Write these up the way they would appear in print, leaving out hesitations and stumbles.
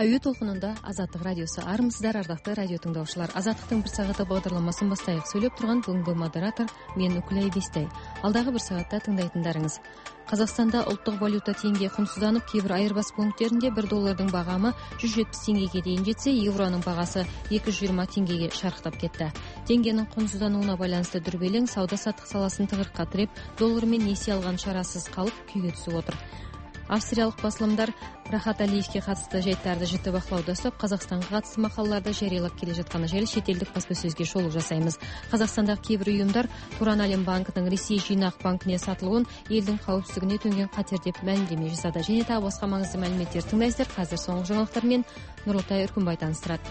Әуе толқынында Азаттық радиосы. Армысыздар, ардақты радио тыңдаушылар. Азаттықтың бір сағаты бағдарламасын бастайық. Сөйлеп тұрған бүгінгі модератор мен Үкілай Бестай. Алдағы бір сағатта тыңдайтындарыңыз. Қазақстанда ұлттық валюта теңге құнсызданып, кейбір айырбас пункттерінде $1 бағамы 170 теңгеге дейін жетсе, евроның бағасы 220 теңгеге шарықтап кетті. Теңгенің құнсыздануына байланысты дүрбелең сауда-саттық саласын тығырыққа тіреп, доллармен несие алған шарасыз қалып күйге түсіп отыр. Австриялық басылымдар Рахат Алиевке қатысты жайттарды жіті бақылауда ұстап, Қазақстанға қатысты мақалаларды жариялап келе жатқаны жайлы шетелдік баспасөзге шолу жасаймыз. Қазақстандағы кейбір ұйымдар Туран Әлем банкінің Ресей жинақ банкіне сатылуын елдің қауіпсіздігіне төнген қатер деп мәлімдеме жасады. Және тағы басқа маңызды мәліметтер тыңдайсыздар. Қазір соңғы жаңалықтармен Нұртай Үркімбай таныстырады.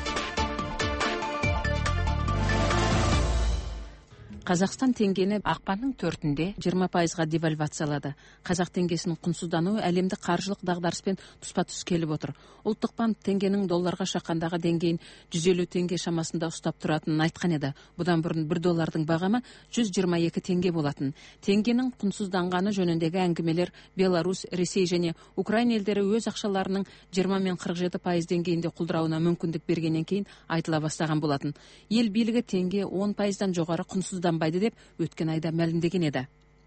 Қазақстан теңгені ақпанның 4-інде 20%-ға девальвациялады. Қазақ теңгесінің құнсыздануы әлемдік қаржылық дағдарыспен тұспа-тұс келіп отыр. Ұлттық банк теңгенің долларға шаққандағы деңгейін 150 теңге шамасында ұстап тұратынын айтқан еді. Бұдан бұрын $1 бағамы 122 теңге болатын. Теңгенің құнсызданғаны жөніндегі әңгімелер Беларусь, Ресей және Украина елдері өз ақшаларының 20 мен 47% деңгейінде құлдырауына мүмкіндік бергеннен кейін айтыла бастаған болатын. Ел билігі теңге 10%-дан жоғары құнсызданбайды деп өткен айда мәлімдеген еді.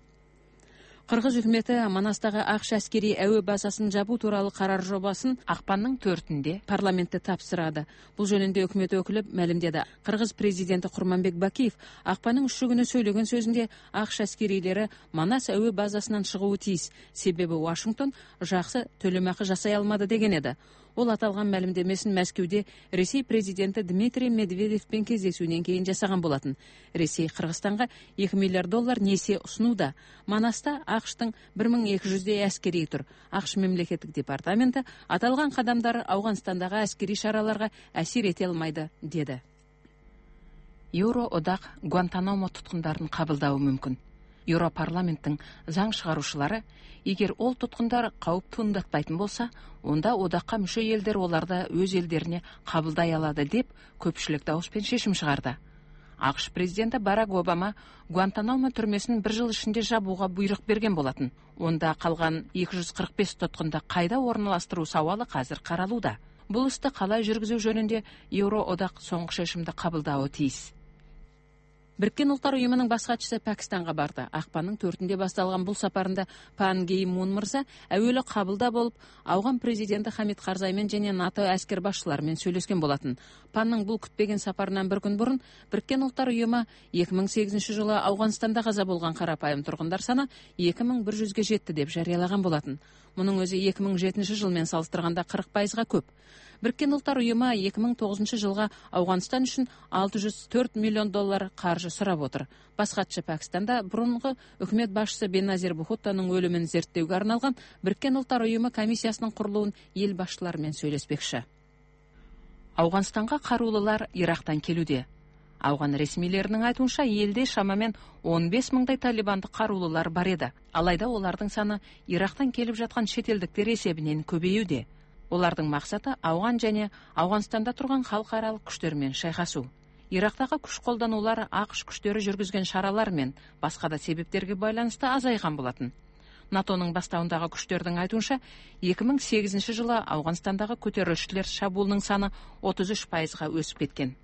Қырғыз үкіметі Манастағы ақш әскери әуе базасын жабу туралы қарар жобасын ақпанның 4-інде парламентте тапсырады. Бұл жөнінде үкімет өкілі мәлімдеді. Қырғыз президенті Құрманбек Бакиев ақпанның 3 күні сөйлеген сөзінде ақш әскерилері Манас әуе базасынан шығуы тиіс, себебі Вашингтон жақсы төлемақы жасай алмады деген еді. Ол аталған мәлімдемесін Мәскеуде Ресей президенті Дмитрий Медведевпен кездесуінен кейін жасаған болатын. Ресей Қырғызстанға $2 миллиард несие ұсынуда. Манаста ақштың 1200-дей әскери тұр. Ақш мемлекеттік департаменті аталған қадамдар Ауғанстандағы әскери шараларға әсер ете алмайды, деді. Еуроодақ Гуантанамо тұтқындарын қабылдауы мүмкін. Еуропарламенттің заң шығарушылары, егер ол тұтқындар қауіп туындатпайтын болса, онда одаққа мүше елдер оларды өз елдеріне қабылдай алады деп көпшілік дауыспен шешім шығарды. ақш президенті Барак Обама Гуантанамо түрмесін 1 жыл ішінде жабуға бұйрық берген болатын. Онда қалған 245 тұтқынды қайда орналастыру сауалы қазір қаралуда. Бұл істі қалай жүргізу жөнінде Еуроодақ соңғы шешімді қабылдауы тиіс. Біріккен ұлттар ұйымының бас хатшысы Пәкістанға барды. Ақпанның 4-інде басталған бұл сапарында Пан Ги Мун мырза әуелі қабылда болып, ауған президенті Хамид Қарзаймен және НАТО әскер басшыларымен сөйлескен болатын. Панның бұл күтпеген сапарынан бір күн бұрын Біріккен ұлттар ұйымы 2008 жылы Ауғанстанда қаза болған қарапайым тұрғындар саны 2100-ге жетті деп жариялаған болатын. Мұның өзі 2007 жылмен салыстырғанда 40%-ға көп. Біріккен ұлттар ұйымы 2009 жылға Ауғанстан үшін $604 миллион қаржы сұрап отыр. Бас хатшы Пәкістанда бұрынғы үкімет басшысы Беназир Бхуттаның өлімін зерттеуге арналған Біріккен ұлттар ұйымы комиссиясының құрылуын ел басшыларымен сөйлеспекші. Ауғанстанға қарулылар Ирактан келуде. Ауған ресмилерінің айтуынша елде шамамен 15 мыңдай талибанды қарулылар бар еді. Алайда олардың саны Ирактан келіп жатқан шетелдіктер есебінен көбеюде. Олардың мақсаты Ауған және Ауғанстанда тұрған халықаралық күштермен шайқасу. Ирактағы күш қолданулар ақш күштері жүргізген шаралар мен басқа да себептерге байланысты азайған болатын. НАТОның бастауындағы күштердің айтуынша 2008 жылы Ауғанстандағы көтерілісшілер шабуылының саны 33%-ға өсіп кеткен.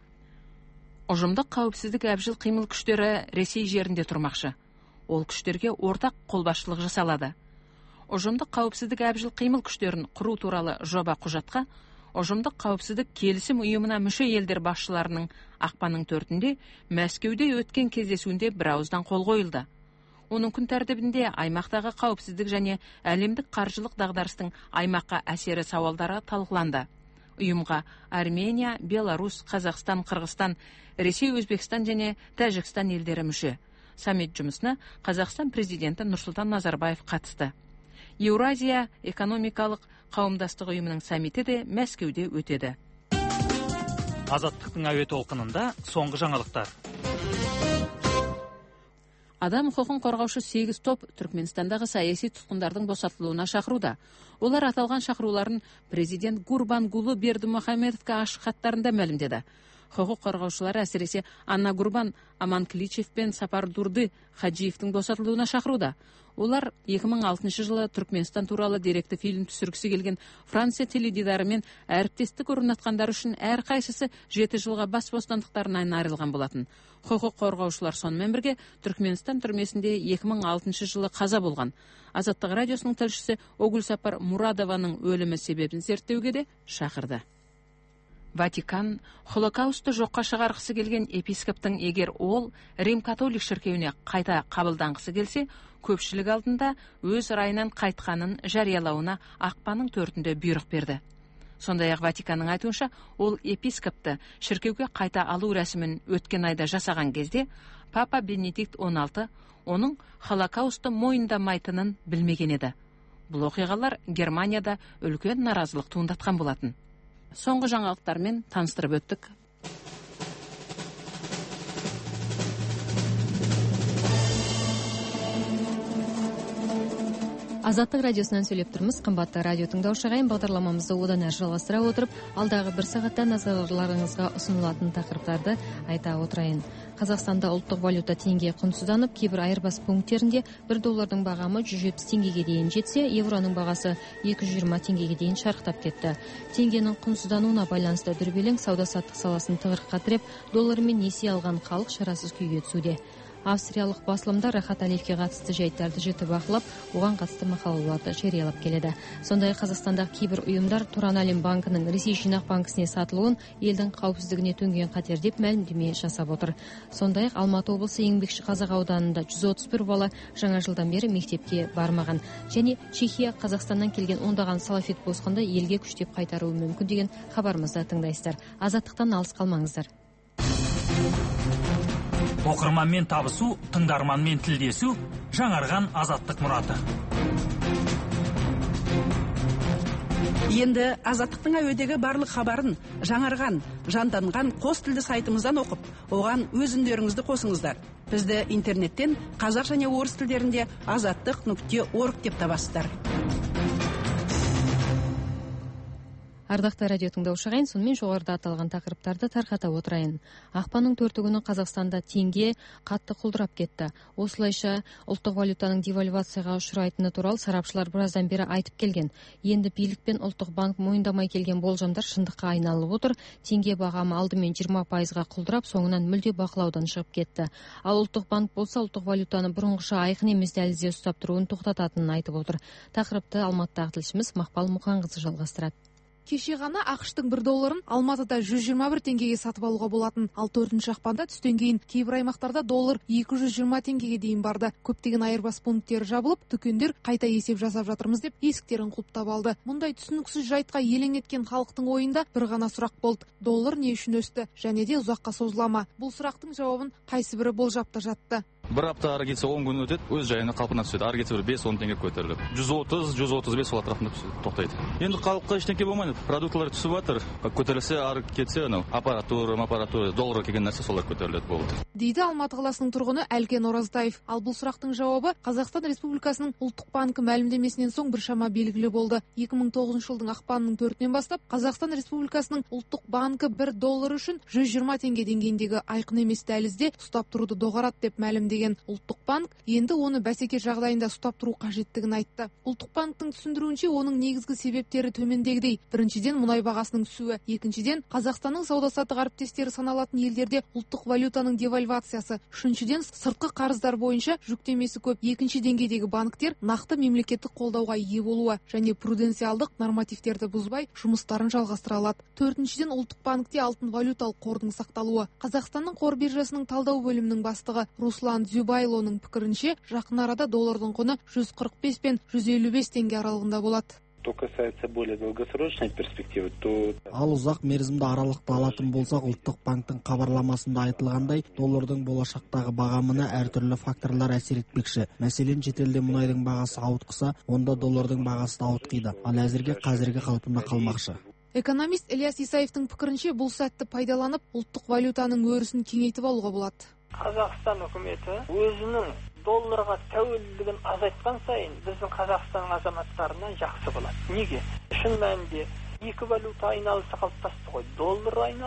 Ұжымдық қауіпсіздік әбжіл қимыл күштері Ресей жерінде тұрмақшы. Ол күштерге ортақ қолбасшылық жасалады. Ұжымдық қауіпсіздік әбжіл қимыл күштерін құру туралы жоба құжатқа Ұжымдық қауіпсіздік келісім ұйымына мүше елдер басшыларының ақпанның 4-інде Мәскеуде өткен кездесуінде бірауыздан қол қойылды. Оның күн тәртібінде аймақтағы қауіпсіздік және әлемдік қаржылық дағдарыстың аймаққа әсері сауалдары талқыланды. Ұйымға Армения, Беларусь, Қазақстан, Қырғызстан, Ресей, Өзбекстан және Тәжікстан елдері мүше. Саммит жұмысына Қазақстан президенті Нұрсұлтан Назарбаев қатысты. Еуразия экономикалық қауымдастық ұйымының саммиті де Мәскеуде өтеді. Азаттықтың әуе толқынында соңғы жаңалықтар. Адам құқығын қорғаушы 8 топ Түркменстандағы саяси тұтқындардың босатылуына шақыруда. Олар аталған шақыруларын президент Гурбангулы Бердімұхамедовке ашық хаттарында мәлімдеді. Құқық қорғаушылар әсіресе Анна Гурбан, Аман Кличев пен Сапар Дурды Хаджиевтің босатылуына шақыруда. Олар 2006 жылы Түркменстан туралы деректі фильм түсіргісі келген Франция теледидарымен әріптестік орнатқандар үшін әрқайсысы 7 жылға бас бостандықтарынан айырылған болатын. Құқық қорғаушылар сонымен бірге Түркменстан түрмесінде 2006 жылы қаза болған. Азаттық радиосының тілшісі Огулсапар Мурадованың өлімі себебін зерттеуге де шақырды. Ватикан Холокаусты жоққа шығарғысы келген епископтың егер ол Рим католик шіркеуіне қайта қабылданғысы келсе, көпшілік алдында өз райынан қайтқанын жариялауына ақпанның 4-інде бұйрық берді. Сондай-ақ Ватиканның айтуынша, ол епископты шіркеуге қайта алу рәсімін өткен айда жасаған кезде, Папа Бенедикт 16 оның Холокаусты мойындамайтынын білмеген еді. Бұл оқиғалар Германияда үлкен наразылық туындатқан болатын. Соңғы жаңалықтармен таныстырып өттік. Азаттық радиосынан сөйлеп тұрмыз. Қымбатты радио тыңдаушы ағайын, бағдарламамызды одан әрі жалғастыра отырып, алдағы бір сағатта назарларыңызға ұсынылатын тақырыптарды айта отырайын. Қазақстанда ұлттық валюта теңге құнсызданып, кейбір айырбас пункттерінде $1 бағамы 170 теңгеге дейін жетсе, евроның бағасы 220 теңгеге дейін шарықтап кетті. Теңгенің құнсыздануына байланысты дүрбелең сауда-саттық саласын тығырыққа тіреп, доллармен несие алған халық шарасыз күйге түсуде. Австриялық басылымдар Рахат Алиевке қатысты жайттарды жіті бақылап, оған қатысты мақалаларды жариялап келеді. Сондай Қазақстандағы кейбір ұйымдар Туран Әлем банкінің Ресей жинақ банкісіне сатылуын елдің қауіпсіздігіне төнген қатер деп мәлімдеме жасап отыр. Сондай Алматы облысы Еңбекші Қазақ ауданында 131 бала жаңа жылдан бері мектепке бармаған. Және Чехия Қазақстаннан келген ондаған салафит босқынды елге күштеп қайтаруы мүмкін деген хабарымызды тыңдайсыздар. Азаттықтан алыс қалмаңыздар. Оқырманмен табысу, тыңдарманмен тілдесу, жаңарған азаттық мұраты. Енді азаттықтың әуедегі барлық хабарын жаңарған, жанданған қос тілді сайтымыздан оқып, оған өз үндеріңізді қосыңыздар. Бізді интернеттен қазақ және орыс тілдерінде azаттық.org деп табасыздар. Ардақты радио тыңдаушы ағайын, сонымен жоғарыда аталған тақырыптарды тарқата отырайын. Ақпанның 4 күні Қазақстанда теңге қатты құлдырап кетті. Осылайша ұлттық валютаның девальвацияға ұшырайтыны туралы сарапшылар біраздан бері айтып келген. Енді билік пен ұлттық банк мойындамай келген болжамдар шындыққа айналып отыр. Теңге бағамы алдымен 20%-ға құлдырап, соңынан мүлде бақылаудан шығып кетті. Ал ұлттық банк болса ұлттық валютаны бұрынғыша айқын емес дәлізде ұстап тұруын тоқтататынын айтып отыр. Тақырыпты Алматыдағы тілшіміз Мақпал Мұқанқызы жалғастырады. Кеше ғана ақш-тың $1 Алматыда 121 теңгеге сатып алуға болатын. Ал 4 ақпанда түстен кейін кейбір аймақтарда доллар 220 теңгеге дейін барды. Көптеген айырбас пункттері жабылып, дүкендер қайта есеп жасап жатырмыз деп есіктерін құлыптап алды. Мұндай түсініксіз жайтқа елең еткен халықтың ойында бір ғана сұрақ болды: доллар не үшін өсті және де ұзаққа созыла ма? Бұл сұрақтың жауабын қайсыбірі болжап та жатты. Бір апта ары кетсе 10 күн өтеді, өз жайына қалпына түседі. Ары кетсе 5-10 теңге көтеріліп, 130-135 сол атырапында тоқтайды. Енді халыққа ештеңе болмайды. Продуктылар түсіп жатыр. Көтерілсе, ары кетсе, аппаратура, долларға келген нәрсе солар көтеріледі болды. Дейді Алматы қаласының тұрғыны Әлкен Оразтаев. Ал бұл сұрақтың жауабы Қазақстан Республикасының ұлттық банкі мәлімдемесінен соң біршама белгілі болды. 2009 жылдың ақпанның 4-нен бастап Қазақстан Республикасының ұлттық банкі $1 үшін 120 теңге деңгейіндегі айқын емес дәлізде ұстап тұруды доғарады деп мәлімдеген ұлттық банк енді оны бәсеке жағдайында ұстап тұру қажеттігін айтты. Ұлттық банктың түсіндіруінше, оның негізгі себептері төмендегідей: біріншіден, мұнай бағасының түсуі; екіншіден, Қазақстанның сауда-саттық әріптестері саналатын елдерде ұлттық валютаның девальвациясы; үшіншіден, сыртқы қарыздар бойынша жүктемесі көп екінші деңгейдегі банктер нақты мемлекеттік қолдауға ие болуы және пруденциалдық нормативтерді бұзбай жұмыстарын жалғастыра алады; төртіншіден, ұлттық банкте алтын валюталық қордың сақталуы. Қазақстанның қор биржасының талдау бөлімінің бастығы Руслан Зюбайлоның пікірінше, жақын арада доллардың құны 145 пен 155 теңге аралығында болады. Что касается более долгосрочной перспективы, то... Ал ұзақ мерзімді аралықты алатын болсақ, ұлттық банктың хабарламасында айтылғандай, доллардың болашақтағы бағамына әртүрлі факторлар әсер етпекші. Мәселен, шетелде мұнайдың бағасы ауытқыса, онда доллардың бағасы да ауытқиды. Ал әзірге қазіргі қалпында қалмақшы. Экономист Ильяс Исаевтың пікірінше, бұл сәтті пайдаланып, ұлттық валютаның өрісін кеңейтіп алуға болады. Қазақстан үкіметі өзінің долларға тәуелділігін азайтқан сайын біздің Қазақстан азаматтарына жақсы болады. Неге? Шын мәнінде екі валюта айналысы қалыптасты ғой. Доллар айналысы,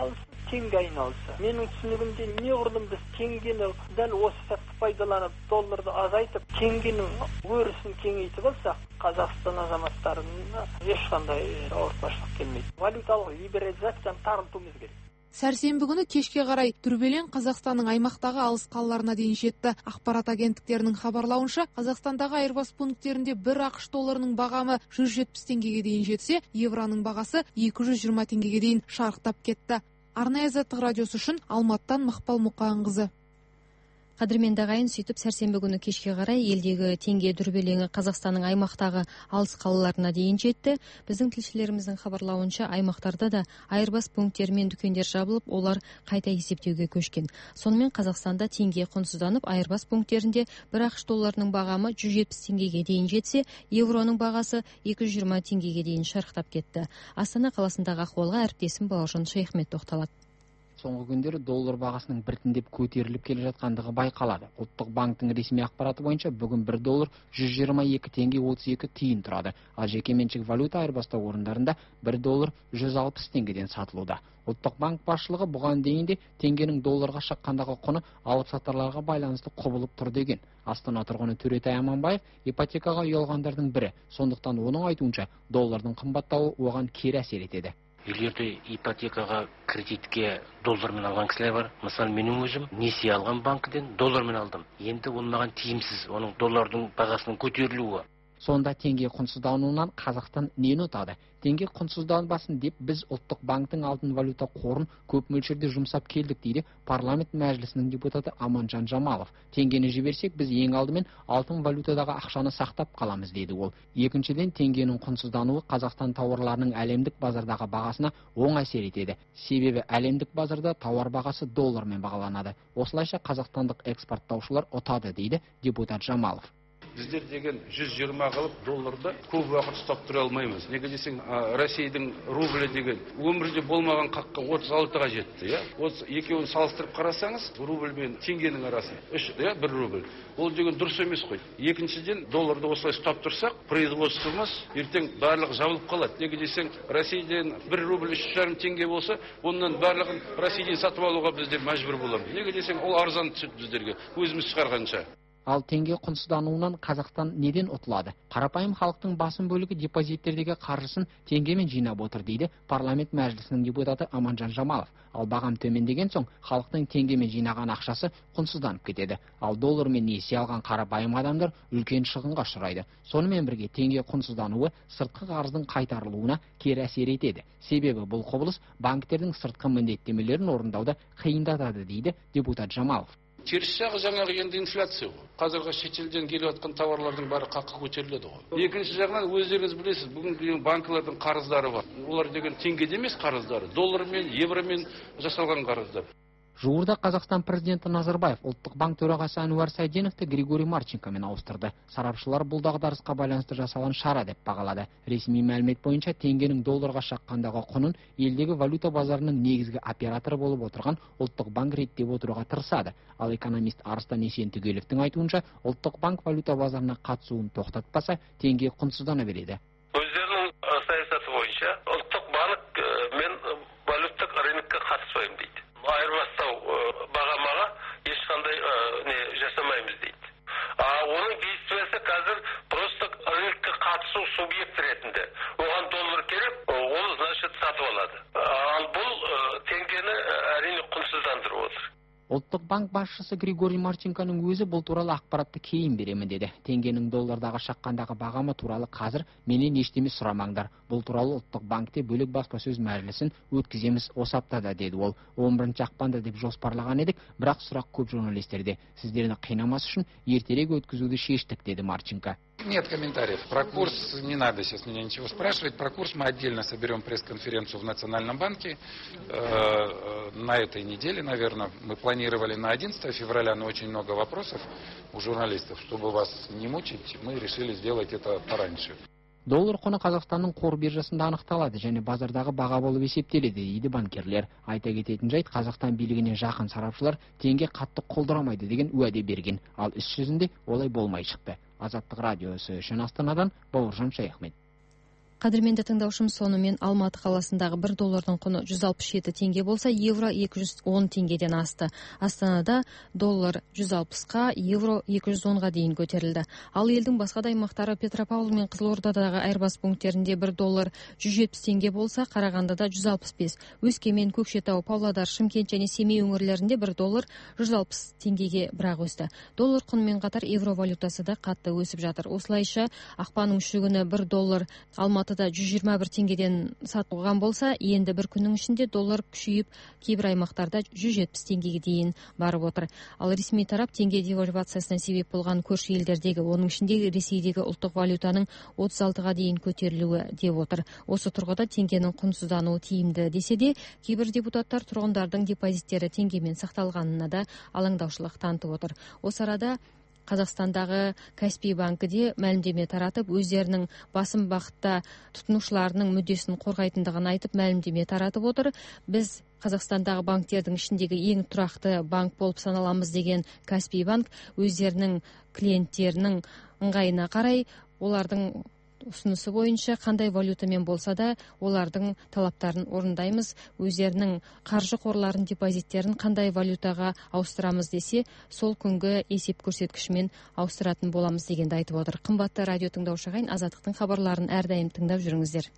теңге айналса, менің түсінігімде неғұрлым біз теңгені дәл осы сәтті пайдаланып, долларды азайтып, теңгенің өрісін кеңейтіп алсақ, Қазақстан азаматтарына ешқандай ауыртпашылық келмейді. Валюталық либерализацияны тарылтуымыз керек. Сәрсенбі күні кешке қарай дүрбелең Қазақстанның аймақтағы алыс қалаларына дейін жетті. Ақпарат агенттіктерінің хабарлауынша, Қазақстандағы айырбас пункттерінде бір ақш долларының бағамы 170 теңгеге дейін жетсе, евроның бағасы 220 теңгеге дейін шарықтап кетті. Арнайы Азаттық радиосы үшін Алматыдан Мақпал Мұқанқызы. Қадірменді ағайын, сөйтіп сәрсенбі күні кешке қарай елдегі теңге дүрбелеңі Қазақстанның аймақтағы алыс қалаларына дейін жетті. Біздің тілшілеріміздің хабарлауынша, аймақтарда да айырбас пункттер мен дүкендер жабылып, олар қайта есептеуге көшкен. Сонымен Қазақстанда теңге құнсызданып, айырбас пункттерінде бір ақш долларының бағамы 170 теңгеге дейін жетсе, евроның бағасы 220 теңгеге дейін шарықтап кетті. Астана қаласындағы ахуалға әріптесім Бауыржан Шайхмет тоқталады. Соңғы күндері доллар бағасының біртіндеп көтеріліп келе жатқандығы байқалады. Ұлттық банктың ресми ақпараты бойынша бүгін 1 доллар 122 теңге 32 тиын тұрады. Ал жекеменшік валюта айырбастау орындарында 1 доллар 160 теңгеден сатылуда. Ұлттық банк басшылығы бұған дейін де теңгенің долларға шаққандағы құны алып-сатарларға байланысты құбылып тұр деген. Астана тұрғыны Төретай Аманбаев ипотекаға үй алғандардың бірі. Сондықтан оның айтуынша доллардың қымбаттауы оған кері әсер етеді. Үйлерде ипотекаға, кредитке доллармен алған кісілер бар. Мысалы, менің өзім несие алған банкіден доллармен алдым. Енді ол маған тиімсіз, оның доллардың бағасының көтерілуі. Сонда теңге құнсыздануынан Қазақстан нені ұтады? Теңге құнсызданбасын деп біз ұлттық банктың алтын валюта қорын көп мөлшерде жұмсап келдік дейді парламент мәжілісінің депутаты Аманжан Жамалов. Теңгені жіберсек, біз ең алдымен алтын валютадағы ақшаны сақтап қаламыз деді ол. Екіншіден, теңгенің құнсыздануы Қазақстан тауарларының әлемдік базардағы бағасына оң әсер етеді. Себебі әлемдік базарда тауар бағасы доллармен бағаланады. Осылайша қазақстандық экспорттаушылар ұтады дейді депутат Жамалов. Біздер деген 120 қылып долларды көп уақыт ұстап тұра алмаймыз. Неге десең, Россияның рублі деген өмірде болмаған қаққа 36-ға жетті. Екеуін салыстырып қарасаңыз, рубль мен теңгенің арасы 1 рубль. Ол деген дұрыс емес қой. Екіншіден, долларды осылай ұстап тұрсақ, производствомыз ертең барлығы жабылып қалады. Неге десең, Россиядан 1 рубль 3,5 теңге болса, оннан барлығын Россиядан сатып алуға біздер мәжбүр боламыз. Неге десең, ол арзан түседі біздерге, өзіміз шығарғанша. Ал теңге құнсыздануынан Қазақстан неден ұтылады? Қарапайым халықтың басым бөлігі депозиттердегі қаржысын теңгемен жинап отыр дейді парламент мәжілісінің депутаты Аманжан Жамалов. Ал бағам төмендеген соң халықтың теңгемен жинаған ақшасы құнсызданып кетеді. Ал доллармен несие алған қарапайым адамдар үлкен шығынға ұшырайды. Сонымен бірге теңге құнсыздануы сыртқы қарыздың қайтарылуына кері әсер етеді. Себебі бұл құбылыс банктердің сыртқы міндеттемелерін орындауды қиындатады дейді депутат Жамалов. Теріс жағы жаңағы енді инфляция ғой. Қазіргі шетелден келіп жатқан тауарлардың бәрі қақы көтеріледі ғой. Екінші жағынан өздеріңіз білесіз, бүгін банкілердің қарыздары бар. Олар деген теңгеде емес қарыздары, доллармен, евромен жасалған қарыздар. Жуырда Қазақстан президенті Назарбаев ұлттық банк төрағасы Әнуар Сәйденовті Григорий Марченкомен ауыстырды. Сарапшылар бұл дағдарысқа байланысты жасалған шара деп бағалады. Ресми мәлімет бойынша теңгенің долларға шаққандағы құнын елдегі валюта базарының негізгі операторы болып отырған ұлттық банк реттеп отыруға тырысады. Ал экономист Арыстан Есентүгеловтің айтуынша, ұлттық банк валюта базарына қатысуын тоқтатпаса, теңге құнсыздана береді. Өздерінің саясаты бойынша ұлттық банк мен валюттық рынокқа қатыспаймын дейді. Айырбастау бағамаға ешқандай жасамаймыз дейді. Оның действиясы қазір просто рынокқа қатысу субъект ретінде. Оған доллар керек, ол значит сатып алады. Ал бұл теңгені әрине құнсыздандырып отыр. Ұлттық банк басшысы Григорий Марченконың өзі бұл туралы ақпаратты кейін беремін деді. Теңгенің доллардағы шаққандағы бағамы туралы қазір менен ештеме сұрамаңдар. Бұл туралы ұлттық банкте бөлек баспасөз мәжілісін өткіземіз осы аптада деді ол. 11 ақпанда деп жоспарлаған едік, бірақ сұрақ көп журналистерде. Сіздерді қинамас үшін ертерек өткізуді шештік деді Марченко. Нет комментариев. Про курс не надо сейчас меня ничего спрашивать. Про курс мы отдельно соберем пресс-конференцию в Национальном банке. На этой неделе, наверное, мы планировали на 11 февраля, но очень много вопросов у журналистов. Чтобы вас не мучить, мы решили сделать это пораньше. Доллар құны Қазақстанның қор биржасында анықталады және базардағы баға болып есептеледі дейді банкерлер. Айта кететін жайт, Қазақстан билігіне жақын сарапшылар теңге қатты қолдырамайды деген уәде берген. Ал іс жүзінде олай болмай шықты. Азаттық радиосы үшін Астанадан Бауыржан Шайхмет. Қадірменді тыңдаушым, сонымен Алматы қаласындағы 1 доллардың құны 167 теңге болса, евро 210 теңгеден асты. Астанада доллар 160-қа, евро 210-ға дейін көтерілді. Ал елдің басқа да аймақтары Петропавл мен Қызылордадағы айырбас пункттерінде 1 доллар 170 теңге болса, Қарағандыда 165. Өскемен, Көкшетау, Павлодар, Шымкент және Семей өңірлерінде 1 доллар 160 теңгеге бірақ өсті. Доллар құнымен қатар евро валютасы да қатты өсіп жатыр. Осылайша ақпанның 3 күні 1 доллар Алматыда 121 теңгеден сатылған болса, енді бір күннің ішінде доллар күшейіп, кейбір аймақтарда 170 теңгеге дейін барып отыр. Ал ресми тарап теңге девальвациясына себеп болған көрші елдердегі, оның ішінде Ресейдегі ұлттық валютаның 36-ға дейін көтерілуі деп отыр. Осы тұрғыда теңгенің құнсыздануы тиімді десе де, кейбір депутаттар тұрғындардың депозиттері теңгемен сақталғанына да алаңдаушылық танытып отыр. Осы арада Қазақстандағы Каспий банкі де мәлімдеме таратып, өздерінің басым бағытта тұтынушыларының мүддесін қорғайтындығын айтып, мәлімдеме таратып отыр. Біз Қазақстандағы банктердің ішіндегі ең тұрақты банк болып саналамыз деген Каспий банк өздерінің клиенттерінің ыңғайына қарай, олардың ұсынысы бойынша қандай валютамен болса да олардың талаптарын орындаймыз. Өздерінің қаржы қорларын, депозиттерін қандай валютаға ауыстырамыз десе, сол күнгі есеп көрсеткішімен ауыстыратын боламыз дегенді айтып отыр. Қымбатты радио тыңдаушы ағайын, Азаттықтың хабарларын әрдайым тыңдап жүріңіздер.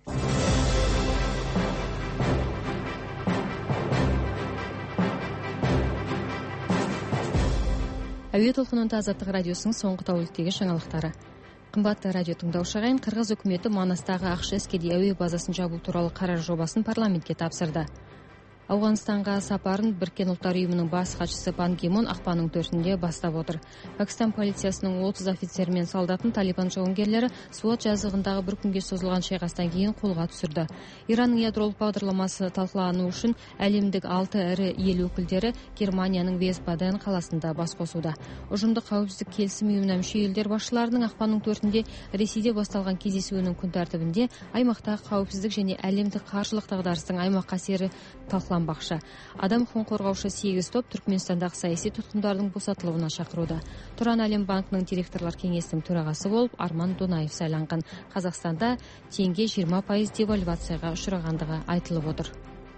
Әуе толқынында Азаттық радиосының соңғы тәуліктегі жаңалықтары. Қымбатты радио тыңдаушы ағайын, Қырғыз үкіметі Манастағы ақш әскери әуе базасын жабу туралы қарар жобасын парламентке тапсырды. Ауғанстанға сапарын Біріккен ұлттар ұйымының бас хатшысы Пан Ги Мун ақпанның 4-інде бастап отыр. Пакистан полициясының 30 офицері мен солдатын талибан жауынгерлері Суат жазығындағы бір күнге созылған шайқастан кейін қолға түсірді. Иранның ядролық бағдарламасы талқылану үшін әлемдік 6 ірі ел өкілдері Германияның Висбаден қаласында бас қосуда. Ұжымдық қауіпсіздік келісім ұйымына мүше елдер басшыларының ақпанның 4-інде Ресейде басталған кездесуінің күн тәртібінде аймақтағы қауіпсіздік және әлемдік қаржылық дағдарыстың аймаққа әсері талқыланбақшы. Адам құқығын қорғаушы 8 топ Түркменстандағы саяси тұтқындардың босатылуына шақыруда. Тұран әлем банкінің директорлар кеңесінің төрағасы болып Арман Донаев сайланған. Қазақстанда теңге 20% девальвацияға ұшырағандығы айтылып отыр.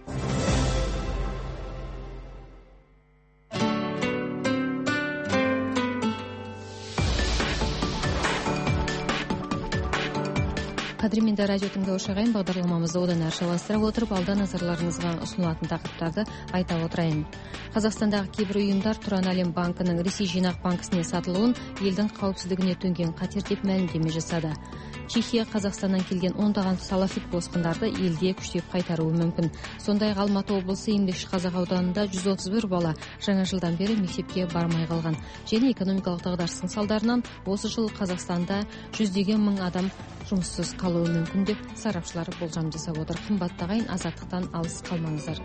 Қадірменді радио тыңдаушы ағайын, бағдарламамызды одан әрі жалғастыра отырып, алда назарларыңызға ұсынылатын тақырыптарды айта отырайын. Қазақстандағы кейбір ұйымдар Тұран әлем банкінің Ресей жинақ банкісіне сатылуын елдің қауіпсіздігіне төнген қатер деп мәлімдеме жасады. Чехия Қазақстаннан келген ондаған салафит босқындарды елде күштеп қайтаруы мүмкін. Сондай Алматы облысы Еңбекші Қазақ ауданында 131 бала жаңа жылдан бері мектепке бармай қалған. Және экономикалық дағдарыстың салдарынан осы жыл Қазақстанда 100-деген мың адам жұмыссыз қалуы мүмкін деп сарапшылар болжам жасап отыр. Қымбатты ағайын, азаттықтан алыс қалмаңыздар.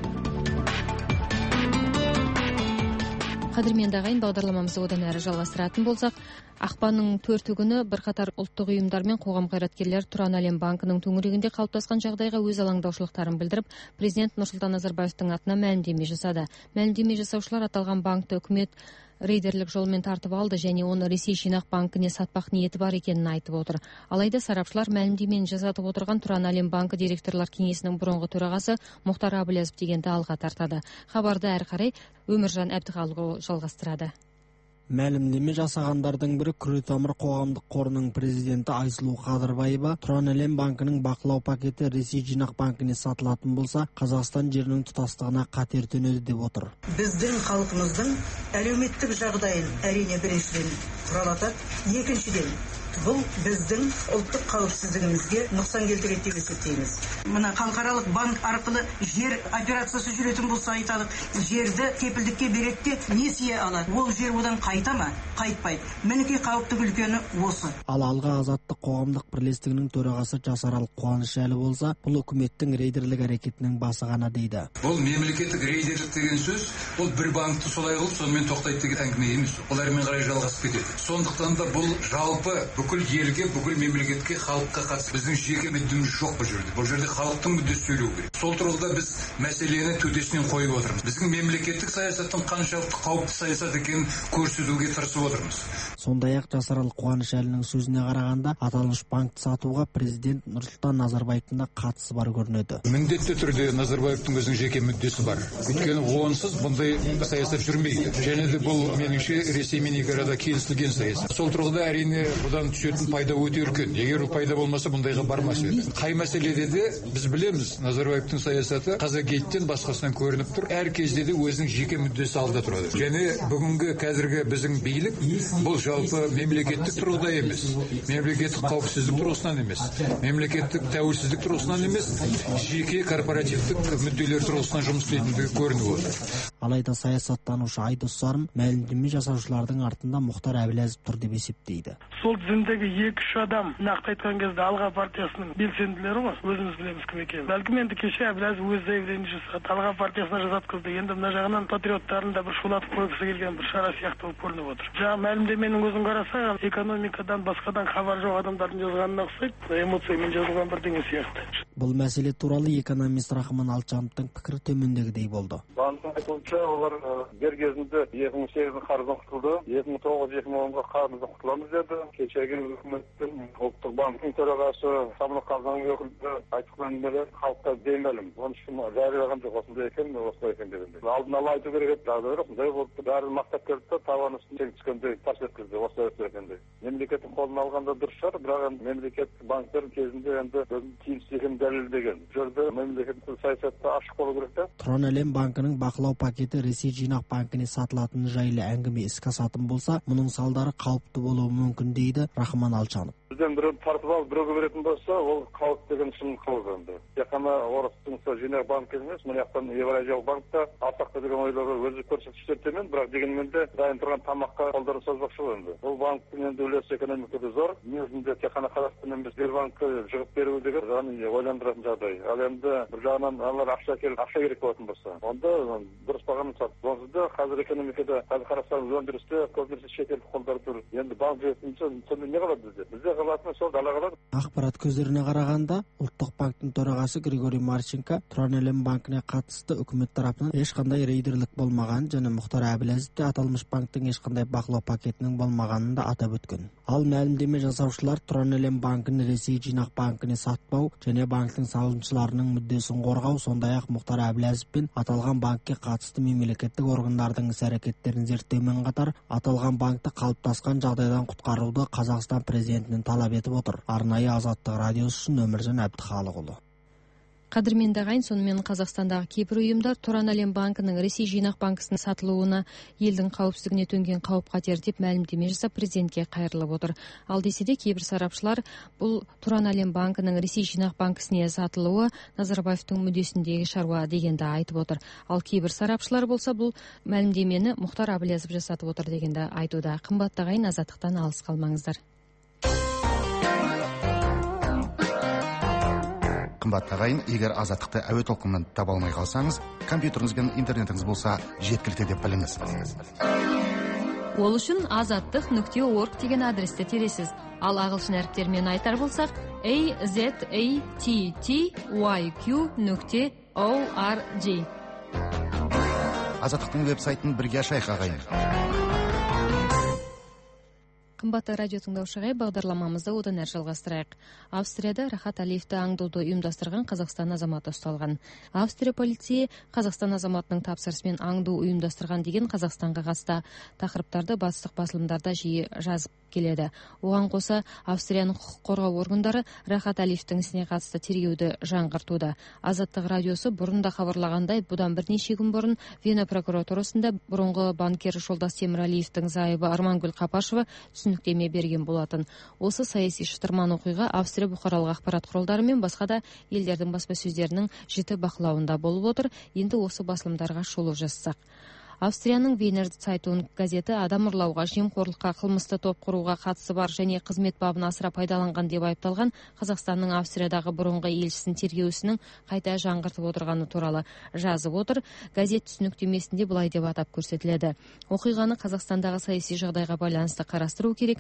Қадірменді ағайын, бағдарламамызды одан әрі жалғастыратын болсақ, ақпанның 4 күні бірқатар ұлттық ұйымдар мен қоғам қайраткерлері Тұран әлем банкінің төңірегінде қалыптасқан жағдайға өз алаңдаушылықтарын білдіріп, президент Нұрсұлтан Назарбаевтың атына мәлімдеме жасады. Мәлімдеме жасаушылар аталған банкты үкімет рейдерлік жолмен тартып алды және оны Ресей жинақ банкіне сатпақ ниеті бар екенін айтып отыр. Алайда сарапшылар мәлімдемені жасатып отырған Тұран әлем банкі директорлар кеңесінің бұрынғы төрағасы Мұхтар Әбіләзов дегенді алға тартады. Хабарды әрі қарай Өміржан Әбдіғалиұлы жалғастырады. Мәлімдеме жасағандардың бірі Күретамыр қоғамдық қорының президенті Айсұлу Қадырбаева Тұран әлем банкінің бақылау пакеті Ресей жинақ банкіне сатылатын болса, Қазақстан жерінің тұтастығына қатер төнеді деп отыр. Біздің халқымыздың әлеуметтік жағдайын әрине біріншіден тұралатады, екіншіден бұл біздің ұлттық қауіпсіздігімізге нұқсан келтіреді деп есептейміз. Мына халықаралық банк арқылы жер операциясы жүретін болса, айталық, жерді кепілдікке береді де несие алады. Ол жер одан қайта ма? Қайтпайды. Мінекей қауіптік үлкені осы. Ал Алға азаттық қоғамдық бірлестігінің төрағасы Жасарал Қуанышәлі болса, бұл үкіметтің рейдерлік әрекетінің басы ғана дейді. Бұл мемлекеттік рейдерлік деген сөз, бұл бір банкты солай қылып, сонымен тоқтайды деген әңгіме емес. Бұл әрмен қарай жалғасып кетеді. Сондықтан да бұл жалпы бүкіл елге, бүкіл мемлекетке, халыққа қатысты біздің жеке мүддеміз жоқ бұл жерде. Бұл жерде халықтың мүддесі сөйлеу керек. Сол тұрғыда біз мәселені төтесінен қойып отырмыз. Біздің мемлекеттік саясаттың қаншалықты қауіпті саясат екенін көрсетуге тырысып отырмыз. Сондай-ақ Жасарал Қуанышәлінің сөзіне қарағанда, аталмыш банкты сатуға президент Нұрсұлтан Назарбаевтың да қатысы бар көрінеді. Міндетті түрде Назарбаевтың өзінің жеке мүддесі бар. Өйткені онсыз бұндай саясат жүрмейді. Және де бұл меніңше Ресей мен екі арада келісілген саясат. Сол тұрғыда әрине бұдан түсетін пайда өте үлкен. Егер пайда болмаса бұндайға бармас еді. Қай мәселеде де біз білеміз, Назарбаевтың саясаты Қазагейттен басқасынан көрініп тұр. Әр кезде де өзінің жеке мүддесі алда тұрады. Және бүгінгі қазіргі біздің билік бұл жалпы мемлекеттік тұрғыда емес, мемлекеттік қауіпсіздік тұрғысынан емес, мемлекеттік тәуелсіздік тұрғысынан емес, жеке корпоративтік мүдделер тұрғысынан жұмыс істейтіндігі көрініп отыр. Алайда саясаттанушы Айдос Сарым мәлімдеме жасаушылардың артында Мұхтар Әбіләзов тұр деп есептейді. Сол тізімдегі 2-3 адам нақты айтқан кезде Алға партиясының белсенділері ғой, өзіміз білеміз кім екенін. Бәлкім енді кеше Әбіләзов өз заявление жасады, Алға партиясына жасатқызды. Енді мына жағынан патриоттарын да бір шулатып қойғысы келген бір шара сияқты болып көрініп отыр. Жаңа мәлімдеменің өзін қараса, экономикадан басқадан хабар жоқ адамдардың жазғанына ұқсайды, эмоциямен жазылған бірдеңе сияқты. Бұл мәселе туралы экономист Рахман Алчановтың пікірі төмендегідей болды. Айтуынша олар дер кезінде 2008 қарыздан құтылды, 2009-2010 қарыздан құтыламыз деді. Кешегі үкіметтің ұлттық банктың төрағасы Самұрық Қазынаның өкілі айтқан әңгімелер халыққа беймәлім. Оның үшін жариялаған жоқ, осындай екен, осылай екен дегенде. Алдын ала айту керек еді, жағдай жоқ, сондай болды. Бәрін мақтап келді, табан үстіне түскендей тас еткізді, осылай екенде. Мемлекеттің қолын алғанда дұрыс шығар, бірақ мемлекеттік банктер кезінде енді тиімсіз екенін дәлелдеген. Жерде мемлекеттік саясатта ашық болу керек те. Тұран әлем банкінің бақылау пакеті Ресей жинақ банкіне сатылатыны жайлы әңгіме іске асатын болса, мұның салдары қауіпті болуы мүмкін дейді Рахман Алчанов. Бізден біреуді тартып алып біреуге беретін болса, ол қауіп деген шын қауіп енді. Тек қана орыстың жинақ банкі емес, мына жақтан Евразиялық банкта алсақ та деген ойларға өзі көрсеткіштер төмен, бірақ дегенмен де дайын тұрған тамаққа қолдарын созбақшы енді. Бұл банктың енді үлесі экономикада зор. Негізінде тек қана Қазақстан емес, Сбербанкқа жығып беру деген ғана ойландыратын жағдай. Ал енді бір жағынан аналар ақша керек болатын болса, онда дұрыс бағаны сатып. Онсызда қазір экономикада қазір қарасаңыз өндірісте көбінесе шетелдік қолдар тұр. Енді банк жетінше сонда не қалады бізде? Бізде қалатын сол дала қалады. Ақпарат көздеріне қарағанда, ұлттық банктың төрағасы Григорий Марченко Тұран әлем банкіне қатысты үкімет тарапынан ешқандай рейдерлік болмаған және Мұхтар Әбіләзов те аталмыш банктың ешқандай бақылау пакетінің болмағанын да атап өткен. Ал мәлімдеме жасаушылар Тұран әлем банкін Ресей жинақ банкіне сатпау және банктың салымшыларының мүддесін қорғау, сондай-ақ Мұхтар Әбіләзов пен аталған банкке қатысты мемлекеттік органдардың іс-әрекеттерін зерттеумен қатар, аталған банкты қалыптасқан жағдайдан құтқаруды Қазақстан президентінен талап етіп отыр. Арнайы Азаттық радиосы үшін Өміржан Әбдіхалықұлы. Қадірменді ағайын, сонымен Қазақстандағы кейбір ұйымдар Тұран әлем банкінің Ресей жинақ банкісінің сатылуына елдің қауіпсіздігіне төнген қауіп-қатер деп мәлімдеме жасап президентке қайырылып отыр. Ал десе де кейбір сарапшылар бұл Тұран әлем банкінің Ресей жинақ банкісіне сатылуы Назарбаевтың мүддесіндегі шаруа дегенді айтып отыр. Ал кейбір сарапшылар болса бұл мәлімдемені Мұхтар Әбіләзов жасатып отыр дегенді айтуда. Қымбатты ағайын, Азаттықтан алыс қалмаңыздар. Қымбатты ағайын, егер Азаттықты әуе толқынынан таба алмай қалсаңыз, компьютеріңіз бен интернетіңіз болса жеткілікті деп біліңіз. Ол үшін azattik.org деген адресті тересіз. Ал ағылшын әріптермен айтар болсақ, azattyq.org. Азаттықтың веб-сайтын бірге ашайық ағайын. Қымбатты радио тыңдаушыға бағдарламамызды одан әрі жалғастырайық. Австрияда Рахат Алиевті аңдуды ұйымдастырған Қазақстан азаматы ұсталған. Австрия полицейі Қазақстан азаматының тапсырысымен аңду ұйымдастырған деген Қазақстанға қатысты тақырыптарды батыстық басылымдарда жиі жазып келеді. Оған қоса Австрияның құқық қорғау органдары Рахат Алиевтің ісіне қатысты тергеуді жаңғыртуда. Азаттық радиосы бұрында хабарлағандай, бұдан бірнеше күн бұрын Вена прокуратурасында бұрынғы банкир Жолдас Темірәлиевтің зайыбы Армангүл Қапашева түсініктеме берген болатын. Осы саяси шытырман оқиға Австрия бұқаралық ақпарат құралдары мен басқа да елдердің баспасөздерінің жіті бақылауында болып отыр. Енді осы басылымдарға шолу жасасақ. Австрияның Вейнер Цайтунг газеті адам ұрлауға, жемқорлыққа, қылмысты топ құруға қатысы бар және қызмет бабын асыра пайдаланған деп айыпталған Қазақстанның Австриядағы бұрынғы елшісін тергеу ісінің қайта жаңғыртып отырғаны туралы жазып отыр. Газет түсініктемесінде былай деп атап көрсетіледі. Оқиғаны Қазақстандағы саяси жағдайға байланысты қарастыру керек.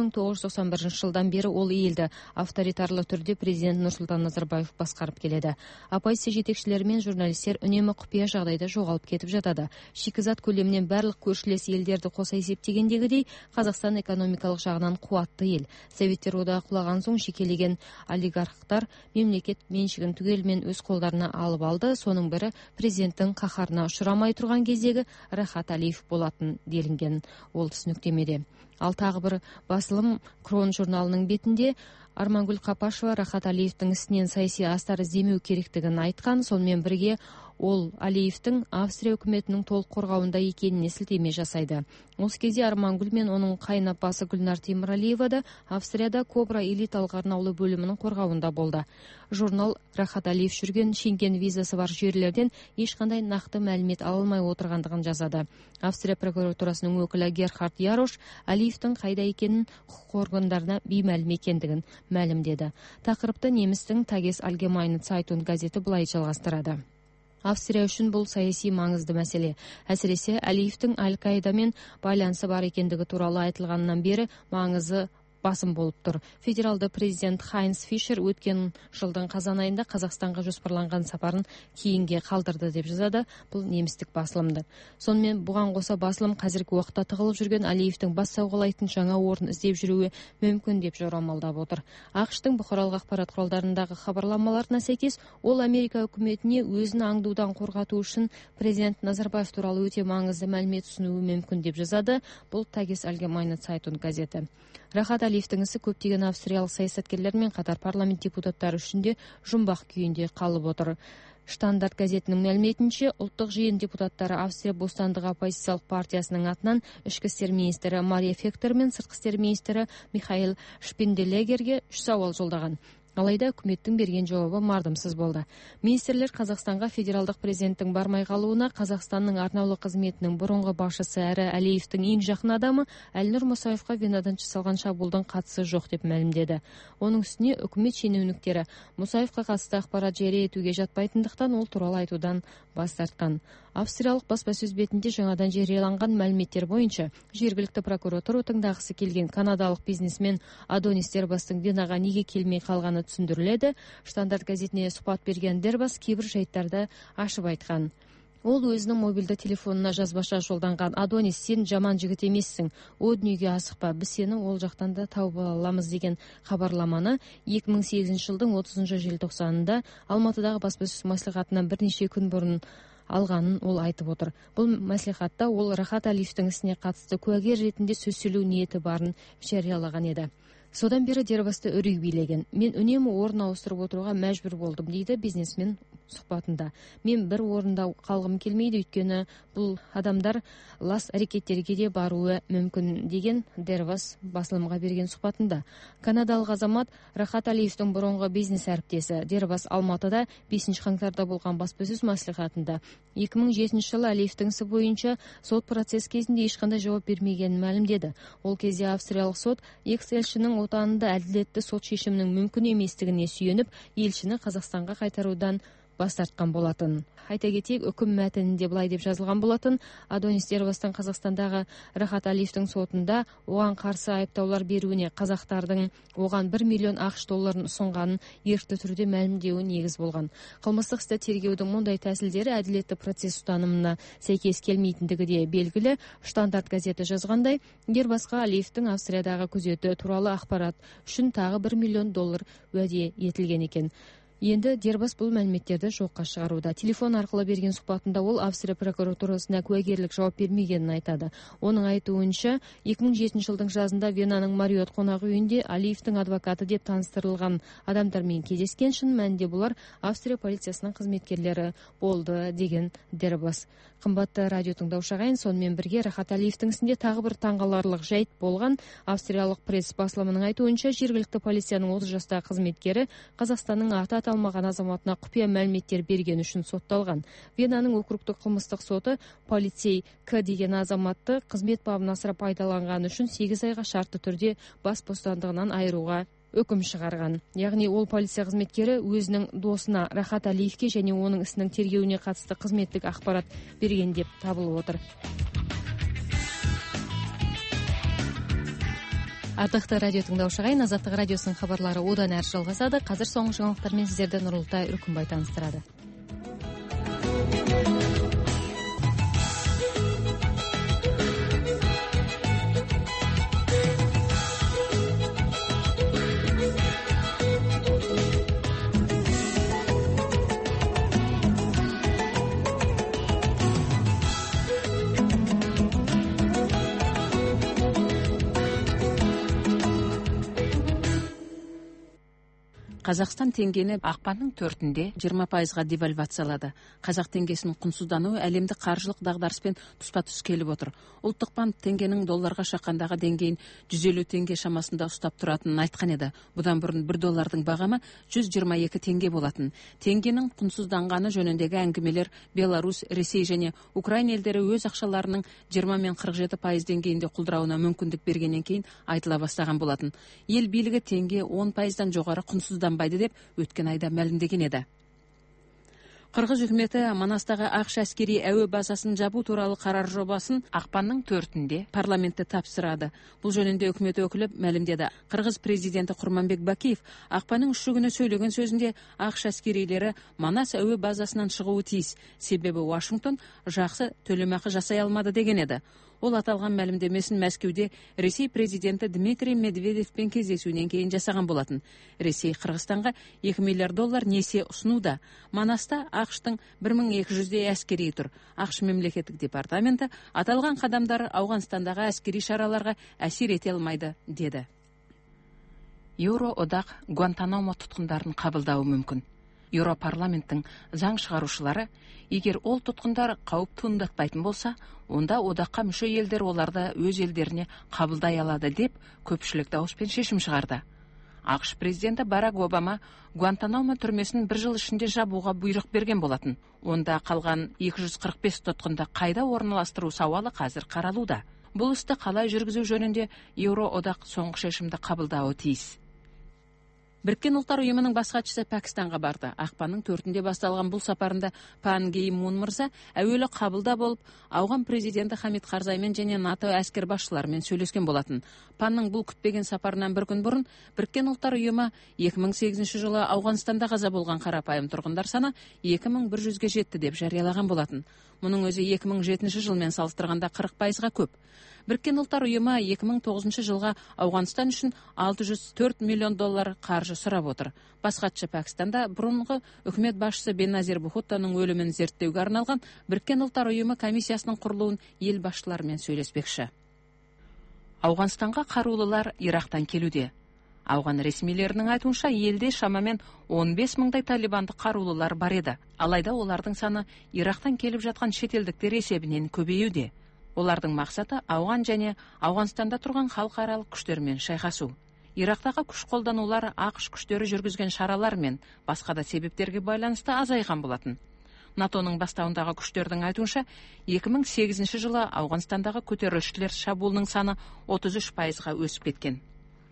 1991 жылдан бері ол елді авторитарлы түрде президент Нұрсұлтан Назарбаев басқарып келеді. Оппозиция жетекшілері мен журналистер үнемі құпия жағдайда жоғалып кетіп жатады. Шикізат көлемінен барлық көршілес елдерді қоса есептегендегідей, Қазақстан экономикалық жағынан қуатты ел. Советтер одағы құлаған соң жекелеген олигархтар мемлекет меншігін түгелімен өз қолдарына алып алды. Соның бірі президенттің қаһарына ұшырамай тұрған кездегі Рахат Алиев болатын делінген ол түсініктемеде. Ал тағы бір басылым Крон журналының бетінде Армангүл Қапашева Рахат Алиевтің ісінен саяси астар іздемеу керектігін айтқан, сонымен бірге ол Алиевтің Австрия үкіметінің толық қорғауында екеніне сілтеме жасайды. Осы кезде Армангүл мен оның қайынапасы Гүлнар Темірәлиева да Австрияда Кобра элиталық арнаулы бөлімінің қорғауында болды. Журнал Рахат Алиев жүрген Шенген визасы бар жерлерден ешқандай нақты мәлімет ала алмай отырғандығын жазады. Австрия прокуратурасының өкілі Герхард Ярош Алиевтің қайда екенін құқық органдарына беймәлім екендігін мәлімдеді. Тақырыпты немістің Тагес Allgemeine Zeitung газеті былай жалғастырады. Австрия үшін бұл саяси маңызды мәселе. Әсіресе Алиевтің Аль-Каидамен байланысы бар екендігі туралы айтылғаннан бері маңызы басым болып тұр. Федералды президент Хайнс Фишер өткен жылдың қазан айында Қазақстанға жоспарланған сапарын кейінге қалдырды деп жазады бұл немістік басылымды. Сонымен бұған қоса басылым қазіргі уақытта тығылып жүрген Алиевтің бас сауғалайтын жаңа орын іздеп жүруі мүмкін деп жорамалдап отыр. ақш-тың бұқаралық ақпарат құралдарындағы хабарламаларына сәйкес, ол Америка үкіметіне өзін аңдудан қорғату үшін президент Назарбаев туралы өте маңызды мәлімет ұсынуы мүмкін деп жазады бұл Тагес Allgemeine Zeitung газеті. Рахат Алиевтің ісі көптеген австриялық саясаткерлермен қатар парламент депутаттары үшін де жұмбақ күйінде қалып отыр. Штандарт газетінің мәліметінше, ұлттық жиын депутаттары Австрия бостандығы оппозициялық партиясының атынан ішкі істер министрі Мария Фектор мен сыртқы істер министрі Михаил Шпинделегерге 3 сауал жолдаған. Алайда үкіметтің берген жауабы мардымсыз болды. Министрлер Қазақстанға федералдық президенттің бармай қалуына Қазақстанның арнаулы қызметінің бұрынғы басшысы әрі Алиевтің ең жақын адамы Әлнұр Мұсаевқа Венадан жасалған шабуылдың қатысы жоқ деп мәлімдеді. Оның үстіне үкімет шенеуніктері Мұсаевқа қатысты ақпарат жария етуге жатпайтындықтан ол туралы айтудан бас тартқан. Австриялық баспасөз бетінде жаңадан жарияланған мәліметтер бойынша жергілікті прокуратура тыңдағысы келген канадалық бизнесмен Адонис Дербастың Венаға неге келмей қалғаны түсіндіріледі. Штандарт газетіне сұхбат берген Дербас кейбір жайттарды ашып айтқан. Ол өзінің мобильді телефонына жазбаша жолданған: Адонис, сен жаман жігіт емессің, о дүниеге асықпа, біз сені ол жақтан да тауып аламыз деген хабарламаны 2008 жылдың 30 желтоқсанында Алматыдағы баспасөз мәслихатынан бірнеше күн бұрын алғанын ол айтып отыр. Бұл мәслихатта ол Рахат Алиевтің ісіне қатысты куәгер ретінде сөз сөйлеу ниеті барын жариялаған еді. Содан бері Дербасты үрей билеген. Мен үнемі орын ауыстырып отыруға мәжбүр болдым, дейді бизнесмен сұхбатында. Мен бір орында қалғым келмейді, өйткені бұл адамдар лас әрекеттерге де баруы мүмкін, деген Дербас басылымға берген сұхбатында. Канадалық азамат Рахат Алиевтің бұрынғы бизнес әріптесі. Дербас Алматыда 5 қаңтарда болған баспасөз мәслихатында 2007 жылы Алиевтің ісі бойынша сот процесс кезінде ешқандай жауап бермегенін мәлімдеді. Ол кезде австриялық сот экс-елшінің отанында әділетті сот шешімінің мүмкін еместігіне сүйеніп, елшіні Қазақстанға қайтарудан бас тартқан болатын. Айта кетейік, үкім мәтінінде былай деп жазылған болатын: Адонис Дербастың Қазақстандағы Рахат Алиевтің сотында оған қарсы айыптаулар беруіне қазақтардың оған 1 миллион ақш долларын ұсынғанын ерікті түрде мәлімдеуі негіз болған. Қылмыстық істі тергеудің мұндай тәсілдері әділетті процесс ұстанымына сәйкес келмейтіндігі де белгілі. Штандарт газеті жазғандай, Дербасқа Алиевтің Австриядағы күзеті туралы ақпарат үшін тағы 1 миллион доллар уәде етілген екен. Енді Дербас бұл мәліметтерді жоққа шығаруда. Телефон арқылы берген сұхбатында ол Австрия прокуратурасына куәгерлік жауап бермегенін айтады. Оның айтуынша, 2007 жылдың жазында Венаның Мариот қонақ үйінде Алиевтің адвокаты деп таныстырылған адамдармен кездескен. Шын мәнінде бұлар Австрия полициясының қызметкерлері болды, деген Дербас. Қымбатты радио тыңдаушы ағайын, сонымен бірге Рахат Алиевтің ісінде тағы бір таңғаларлық жайт болған. Австриялық пресс басылымының айтуынша, жергілікті полицияның 30 жастағы қызметкері Қазақстанның аты аяқталмаған азаматына құпия мәліметтер берген үшін сотталған. Венаның округтық қылмыстық соты полицей К деген азаматты қызмет бабын асыра пайдаланған үшін 8 айға шартты түрде бас бостандығынан айыруға үкім шығарған. Яғни ол полиция қызметкері өзінің досына Рахат Алиевке және оның ісінің тергеуіне қатысты қызметтік ақпарат берген деп табылып отыр. Ардақты радио тыңдаушы ағайын, Азаттық радиосының хабарлары одан әрі жалғасады. Қазір соңғы жаңалықтармен сіздерді Нұрылтай Үркімбай таныстырады. Қазақстан теңгені ақпанның 4-інде 20%-ға девальвациялады. Қазақ теңгесінің құнсыздануы әлемдік қаржылық дағдарыспен тұспа-тұс келіп отыр. Ұлттық банк теңгенің долларға шаққандағы деңгейін 150 теңге шамасында ұстап тұратынын айтқан еді. Бұдан бұрын 1 доллардың бағамы 122 теңге болатын. Теңгенің құнсызданғаны жөніндегі әңгімелер Беларусь, Ресей және Украина елдері өз ақшаларының 20 мен 47% деңгейінде құлдырауына мүмкіндік бергеннен кейін айтыла бастаған болатын. Ел билігі теңге 10%-дан жоғары құнсызданбайды деп өткен айда мәлімдеген еді. Қырғыз үкіметі Манастағы ақш әскери әуе базасын жабу туралы қарар жобасын ақпанның 4-інде парламентте тапсырады. Бұл жөнінде үкімет өкілі мәлімдеді. Қырғыз президенті Құрманбек Бакиев ақпанның 3 күні сөйлеген сөзінде ақш әскерилері Манас әуе базасынан шығуы тиіс, себебі Вашингтон жақсы төлемақы жасай алмады деген еді. Ол аталған мәлімдемесін Мәскеуде Ресей президенті Дмитрий Медведевпен кездесуінен кейін жасаған болатын. Ресей Қырғызстанға $2 миллиард несие ұсынуда. Манаста ақштың 1200-дей әскери тұр. Ақш мемлекеттік департаменті аталған қадамдар Ауғанстандағы әскери шараларға әсер ете алмайды, деді. Еуроодақ Гуантанамо тұтқындарын қабылдауы мүмкін. Еуропарламенттің заң шығарушылары, егер ол тұтқындар қауіп туындатпайтын болса, онда одаққа мүше елдер оларды өз елдеріне қабылдай алады деп көпшілік дауыспен шешім шығарды. ақш президенті Барак Обама Гуантанамо түрмесін 1 жыл ішінде жабуға бұйрық берген болатын. Онда қалған 245 тұтқынды қайда орналастыру сауалы қазір қаралуда. Бұл істі қалай жүргізу жөнінде Еуроодақ соңғы шешімді қабылдауы тиіс. Біріккен ұлттар ұйымының бас хатшысы Пәкістанға барды. Ақпанның 4-інде басталған бұл сапарында Пан Ги Мун мырза әуелі қабылда болып, ауған президенті Хамид Қарзаймен және НАТО әскер басшыларымен сөйлескен болатын. Панның бұл күтпеген сапарынан 1 күн бұрын Біріккен ұлттар ұйымы 2008 жылы Ауғанстанда қаза болған қарапайым тұрғындар саны 2100-ге жетті деп жариялаған болатын. Мұның өзі 2007 жылмен салыстырғанда 40%-ға көп. Біріккен ұлттар ұйымы 2009 жылға Ауғанстан үшін $604 миллион қаржы сұрап отыр. Бас хатшы Пәкістанда бұрынғы үкімет басшысы Беназир Бхуттаның өлімін зерттеуге арналған Біріккен ұлттар ұйымы комиссиясының құрылуын ел басшыларымен сөйлеспекші. Ауғанстанға қарулылар Ирактан келуде. Ауған ресмилерінің айтуынша елде шамамен 15 мыңдай талибанды қарулылар бар еді. Алайда олардың саны Ирактан келіп жатқан шетелдіктер есебінен көбеюде. Олардың мақсаты Ауған және Ауғанстанда тұрған халықаралық күштермен шайқасу. Ирактағы күш қолданулар ақш күштері жүргізген шаралар мен басқа да себептерге байланысты азайған болатын. НАТОның бастауындағы күштердің айтуынша 2008 жылы Ауғанстандағы көтерілісшілер шабуылының саны 33%-ға өсіп кеткен.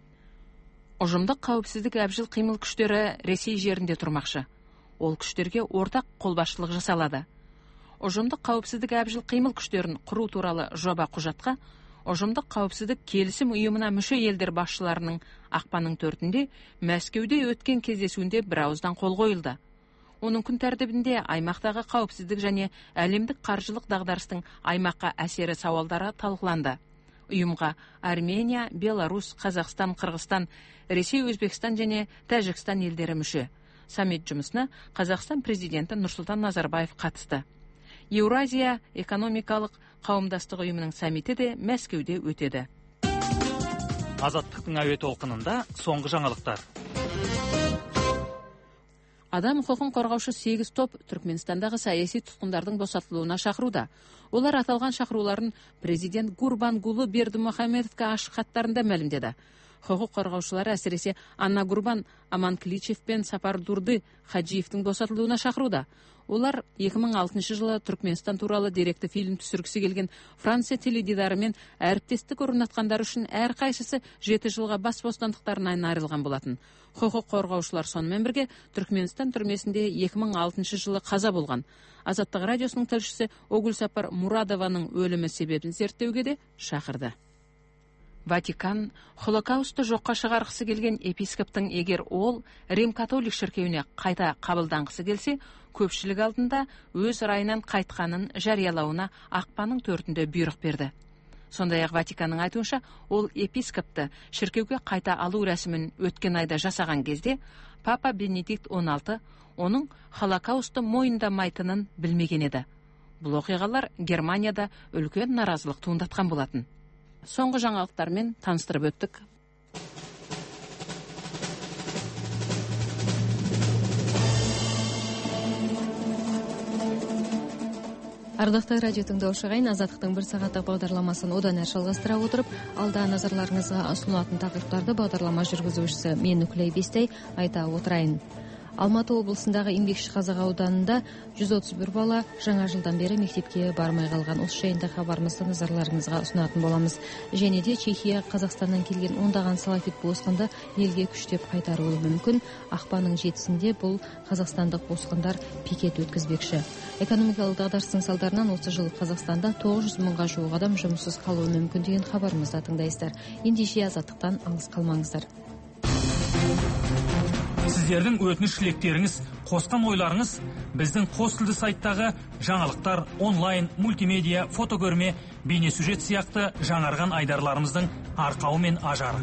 Ұжымдық қауіпсіздік әбжіл қимыл күштері Ресей жерінде тұрмақшы. Ол күштерге ортақ қолбасшылық жасалады. Ұжымдық қауіпсіздік әбжіл қимыл күштерін құру туралы жоба құжатқа Ұжымдық қауіпсіздік келісім ұйымына мүше елдер басшыларының ақпанның 4-інде Мәскеуде өткен кездесуінде бірауыздан қол қойылды. Оның күн тәртібінде аймақтағы қауіпсіздік және әлемдік қаржылық дағдарыстың аймаққа әсері сауалдары талқыланды. Ұйымға Армения, Беларусь, Қазақстан, Қырғызстан, Ресей, Өзбекстан және Тәжікстан елдері мүше. Саммит жұмысына Қазақстан президенті Нұрсұлтан Назарбаев қатысты. Еуразия экономикалық қауымдастық ұйымының саммиті де Мәскеуде өтеді. Азаттықтың әуе толқынында соңғы жаңалықтар. Адам құқығын қорғаушы 8 топ Түркменстандағы саяси тұтқындардың босатылуына шақыруда. Олар аталған шақыруларын президент Гурбангулы Бердімұхамедовке ашық хаттарында мәлімдеді. Құқық қорғаушылар әсіресе Анна Гурбан, Аман Кличев пен Сапар Дурды Хаджиевтің босатылуына шақыруда. Олар 2006 жылы Түркменстан туралы деректі фильм түсіргісі келген Франция теледидарымен әріптестік орнатқандар үшін әрқайсысы 7 жылға бас бостандықтарынан айырылған болатын. Құқық қорғаушылар сонымен бірге Түркменстан түрмесінде 2006 жылы қаза болған. Азаттық радиосының тілшісі Огулсапар Мурадованың өлімі себебін зерттеуге де шақырды. Ватикан Холокаусты жоққа шығарғысы келген епископтың егер ол Рим католик шіркеуіне қайта қабылданғысы келсе, көпшілік алдында өз райынан қайтқанын жариялауына ақпанның 4-інде бұйрық берді. Сондай-ақ Ватиканның айтуынша, ол епископты шіркеуге қайта алу рәсімін өткен айда жасаған кезде, Папа Бенедикт 16 оның Холокаусты мойындамайтынын білмеген еді. Бұл оқиғалар Германияда үлкен наразылық туындатқан болатын. Соңғы жаңалықтармен таныстырып өттік. Ардақты радио тыңдаушы ағайын, Азаттықтың бір сағаттық бағдарламасын одан әрі жалғастыра отырып, алда назарларыңызға ұсынылатын тақырыптарды бағдарлама жүргізушісі мен Үкілей Бестай айта отырайын. Алматы облысындағы Еңбекші Қазақ ауданында 131 бала жаңа жылдан бері мектепке бармай қалған. Осы жайында хабарымызды назарларыңызға ұсынатын боламыз. Және де Чехия, Қазақстаннан келген ондаған салафит босқынды елге күштеп қайтаруы мүмкін. Ақпанның 7-сінде бұл қазақстандық босқындар пикет өткізбекші. Экономикалық дағдарыстың салдарынан осы жылы Қазақстанда 900 мыңға жуық адам жұмыссыз қалуы мүмкін деген хабарымызды тыңдайсыздар. Ендеше Азаттықтан алыс қалмаңыздар. Сіздердің өтініш-тілектеріңіз, қосқан ойларыңыз біздің қос тілді сайттағы жаңалықтар, онлайн, мультимедиа, фотокөрме, бейнесюжет сияқты жаңарған айдарларымыздың арқауы мен ажары.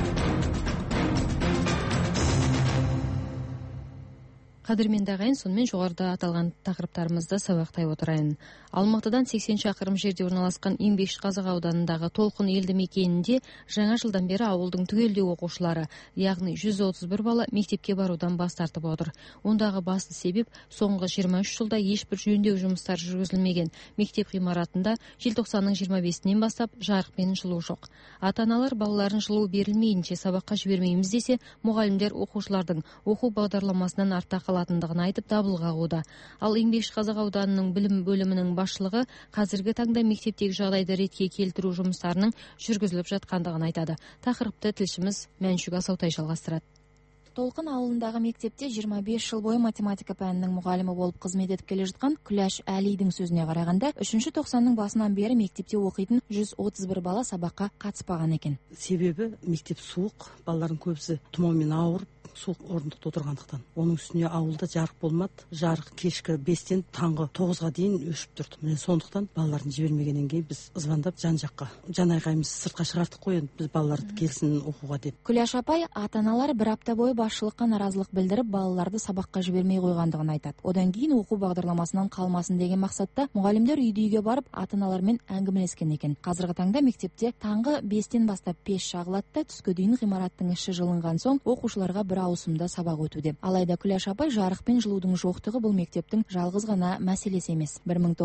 Қадірменді ағайын, сонымен жоғарыда аталған тақырыптарымызды сабақтай отырайын. Алматыдан 80 шақырым жерде орналасқан Еңбекші Қазақ ауданындағы Толқын елді мекенінде жаңа жылдан бері ауылдың түгелдей оқушылары, яғни 131 бала мектепке барудан бас тартып отыр. Ондағы басты себеп соңғы 23 жылда ешбір жөндеу жұмыстары жүргізілмеген. Мектеп ғимаратында желтоқсанның 25-нен бастап жарық пен жылу жоқ. Ата-аналар балаларын жылу берілмейінше сабаққа жібермейміз десе, мұғалімдер оқушылардың оқу бағдарламасынан артта қалатындығын айтып дабыл қағуда. Ал Еңбекші Қазақ ауданының білім бөлімінің басшылығы қазіргі таңда мектептегі жағдайды ретке келтіру жұмыстарының жүргізіліп жатқандығын айтады. Тақырыпты тілшіміз Мәншүк Асаутай жалғастырады. Толқын ауылындағы мектепте 25 жыл бойы математика пәнінің мұғалімі болып қызмет етіп келе жатқан Күләш Әлидің сөзіне қарағанда, 3-ші тоқсанның басынан бері мектепте оқитын 131 бала сабаққа қатыспаған екен. Себебі мектеп суық, балалардың көбісі тұмаумен ауырып, суық орындықта отырғандықтан. Оның үстіне ауылда жарық болмады. Жарық кешкі 5-тен таңғы 9-ға дейін өшіп тұрды. Міне сондықтан балаларын жібермегеннен кейін біз звондап жан-жаққа, жан-айқайымыз сыртқа шығартып қойын, біз балаларды келсін оқуға деп. Күләш апай ата-аналар бір апта бойы басшылыққа наразылық білдіріп, балаларды сабаққа жібермей қойғандығын айтады. Одан кейін оқу бағдарламасынан қалмасын деген мақсатта мұғалімдер үйді-үйге барып ата-аналармен әңгімелескен екен. Қазіргі таңда мектепте таңғы 5-тен бастап пеш жағылады да түске дейін ғимараттың іші жылынған соң оқушыларға бір ауысымда сабақ өтуде. Алайда Күләш апай жарық пен жылудың жоқтығы бұл мектептің жалғыз ғана мәселесі емес.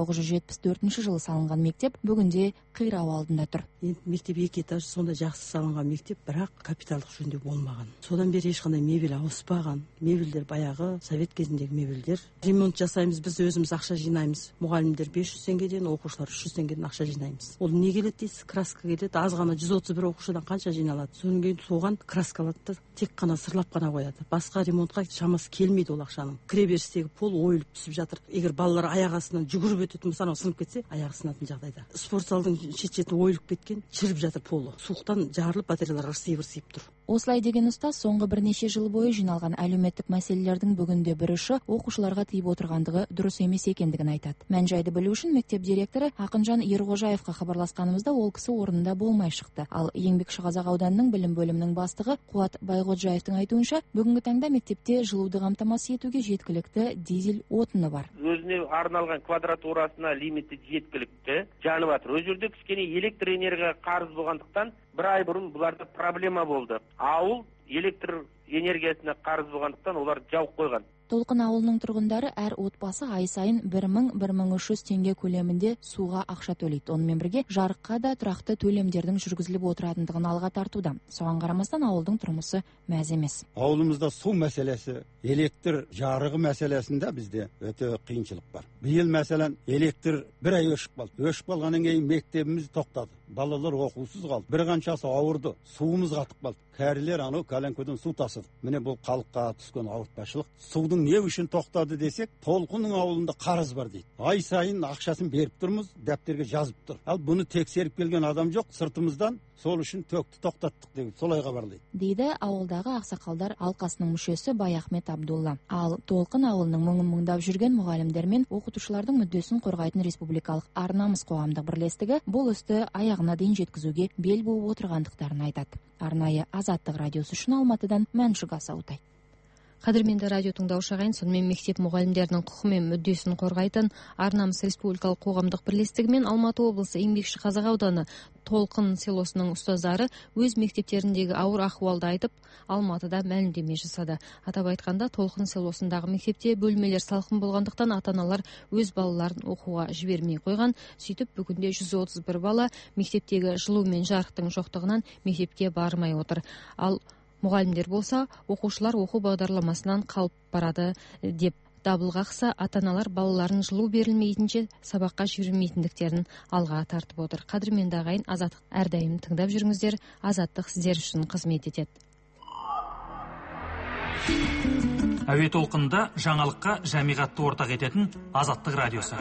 1974 жылы салынған мектеп бүгінде қирау алдында тұр. Мектеп 2 этаж, сонда жақсы салынған мектеп, бірақ капиталдық жөндеу болмаған. Содан бері ешқандай мебель ауыспаған. Мебельдер баяғы совет кезіндегі мебельдер. Ремонт жасаймыз, біз өзіміз ақша жинаймыз. Мұғалімдер 500 теңгеден, оқушылар 300 теңгеден ақша жинаймыз. Ол не келеді дейсіз? Краска келеді. Аз ғана 131 оқушыдан қанша жиналады? Содан кейін соған краскалатты, тек қана сырлап қана қояды. Басқа ремонтқа шамасы келмейді ол ақшаның. Кіреберістегі пол ойылып түсіп жатыр. Егер балалар аяқ астынан жүгіріп өтетін болса, сынып кетсе, аяғы сынатын жағдайда. Спорт залдың шет-шеті ойылып кеткен, шіріп жатыр полы. Суықтан жарылып, батареялар ырсиып тұр. Осылай деген ұстаз соңғы бірнеше жыл бойы жиналған әлеуметтік мәселелердің бүгінде бір ұшы оқушыларға тиіп отырғандығы дұрыс емес екендігін айтады. Мән-жайды білу үшін мектеп директоры Ақынжан Ерғожаевқа хабарласқанымызда ол кісі орнында болмай шықты. Ал Еңбекші Қазақ ауданының білім бөлімінің бастығы Қуат Байғоджаевтың айтуынша, бүгінгі таңда мектепте жылуды қамтамасыз етуге жеткілікті дизель отыны бар. Өзіне арналған квадратурасына лимиті жеткілікті жанып жатыр. Ол жерде кішкене электр энергия қарыз болғандықтан бір ай бұрын бұларда проблема болды. Ауыл электр энергиясына қарыз болғандықтан олар жауып қойған. Толқын ауылының тұрғындары әр отбасы ай сайын 1000-1300 теңге көлемінде суға ақша төлейді. Онымен бірге жарыққа да тұрақты төлемдердің жүргізіліп отыратындығын алға тартуда. Соған қарамастан ауылдың тұрмысы мәз емес. Ауылымызда су мәселесі, электр жарығы мәселесінде бізде өте қиыншылық бар. Биыл мәселен электр бір ай өшіп қалды. Өшіп қалғаннан кейін мектебіміз тоқтады. Балалар оқусыз қалды. Bir қаншасы ауырды. Суымыз қатып қалды. Кәрілер анау кәләңкөден су тасыды. Міне бұл халыққа түскен ауыртпашылық. Судың не үшін тоқтады десек, Толқынның ауылында қарыз бар дейді. Ай сайын ақшасын беріп тұрмыз, дәптерге жазып тұр. Ал бұны тексеріп келген адам жоқ, сыртымыздан сол үшін төкті тоқтаттық деп солай хабарлайды. Дейді ауылдағы ақсақалдар алқасының мүшесі Баяхмет Абдулла. Ал Толқын ауылының мұңын-мұңдап жүрген мұғалімдер мен оқытушылардың мүддесін қорғайтын республикалық Арнамыз қоғамдық бірлестігі бұл істі аяғына дейін жеткізуге бел буып отырғандықтарын айтады. Арнайы Азаттық радиосы үшін Алматыдан Мәншүк Асаутай. Қадірменді радио тыңдаушы ағайын, сонымен мектеп мұғалімдерінің құқы мен мүддесін қорғайтын Арнамыз республикалық қоғамдық бірлестігі мен Алматы облысы Еңбекші Қазақ ауданы Толқын селосының ұстаздары өз мектептеріндегі ауыр ахуалды айтып, Алматыда мәлімдеме жасады. Атап айтқанда, Толқын селосындағы мектепте бөлмелер салқын болғандықтан ата-аналар өз балаларын оқуға жібермей қойған. Сөйтіп, бүгінде 131 бала мектептегі жылу мен жарықтың жоқтығынан мектепке бармай отыр. Ал мұғалімдер болса, оқушылар оқу бағдарламасынан қалып барады деп дабыл қақса, ата-аналар балаларын жылу берілмейтінше сабаққа жібермейтіндіктерін алға тартып отыр. Қадірменді ағайын, Азаттық әрдайым тыңдап жүріңіздер. Азаттық сіздер үшін қызмет етеді. Әуе толқынында жаңалыққа жамиғатты ортақ ететін Азаттық радиосы.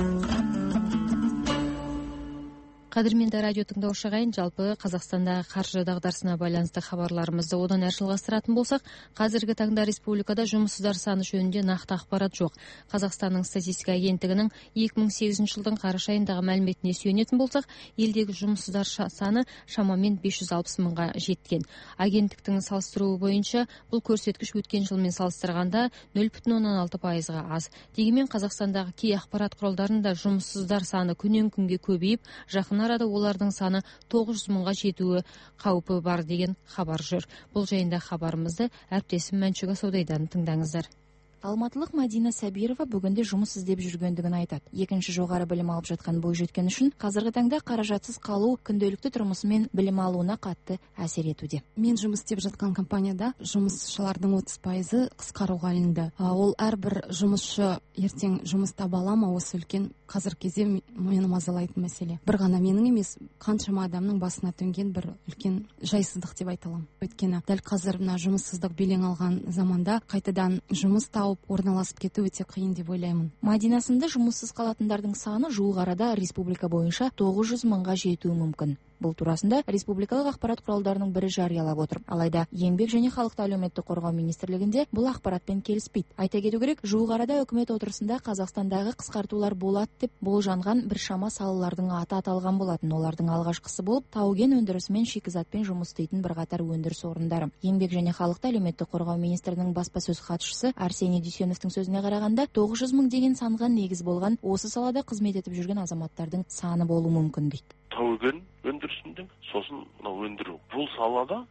Қадірменді радио тыңдаушы ағайын, жалпы Қазақстандағы қаржы дағдарысына байланысты хабарларымызды одан әрі жалғастыратын болсақ, қазіргі таңда республикада жұмыссыздар саны жөнінде нақты ақпарат жоқ. Қазақстанның статистика агенттігінің 2008 жылдың қараша айындағы мәліметіне сүйенетін болсақ, елдегі жұмыссыздар саны шамамен 560 мыңға жеткен. Агенттіктің салыстыруы бойынша бұл көрсеткіш өткен жылмен салыстырғанда 0,16%-ға аз. Дегенмен Қазақстандағы кей ақпарат құралдарында жұмыссыздар саны күннен күнге көбейіп, жақын арада олардың саны 900 мыңға жетуі қаупі бар деген хабар жүр. Бұл жайында хабарымызды әріптесім Мәншүк Асаудайдан тыңдаңыздар. Алматылық Мадина Сабирова бүгінде жұмыс іздеп жүргендігін айтады. Екінші жоғары білім алып жатқан бойжеткен үшін қазіргі таңда қаражатсыз қалу күнделікті тұрмысы мен білім алуына қатты әсер етуде. Мен жұмыс істеп жатқан компанияда жұмысшылардың 30% қысқаруға ілінді. Ол әрбір жұмысшы ертең жұмыс таба ала ма, осы үлкен қазір кезде мені мазалайтын мәселе. Бір ғана менің емес, қаншама адамның басына төнген бір үлкен жайсыздық деп айта аламын. Өйткені дәл қазір мына жұмыссыздық белең алған заманда қайтадан жұмыс тауып орналасып кету өте қиын деп ойлаймын. Мадина сынды жұмыссыз қалатындардың саны жуық арада республика бойынша 900 мыңға жетуі мүмкін. Бұл турасында республикалық ақпарат құралдарының бірі жариялап отыр. Алайда Еңбек және халықты әлеуметтік қорғау министрлігінде бұл ақпаратпен келіспейді. Айта кету керек, жуық арада үкімет отырысында Қазақстандағы қысқартулар болады деп болжанған біршама салалардың аты аталған болатын. Олардың алғашқысы болып тау-кен өндірісі мен шикізатпен жұмыс істейтін бірқатар өндіріс орындары. Еңбек және халықты әлеуметтік қорғау министрінің баспасөз хатшысы Арсений Дүйсеновтің сөзіне қарағанда, 900 мың деген санға негіз болған осы салада қызмет етіп жүрген азаматтардың саны болуы мүмкін дейді. Тау-кен өндірісінде, сосын өндіру. Бұл салада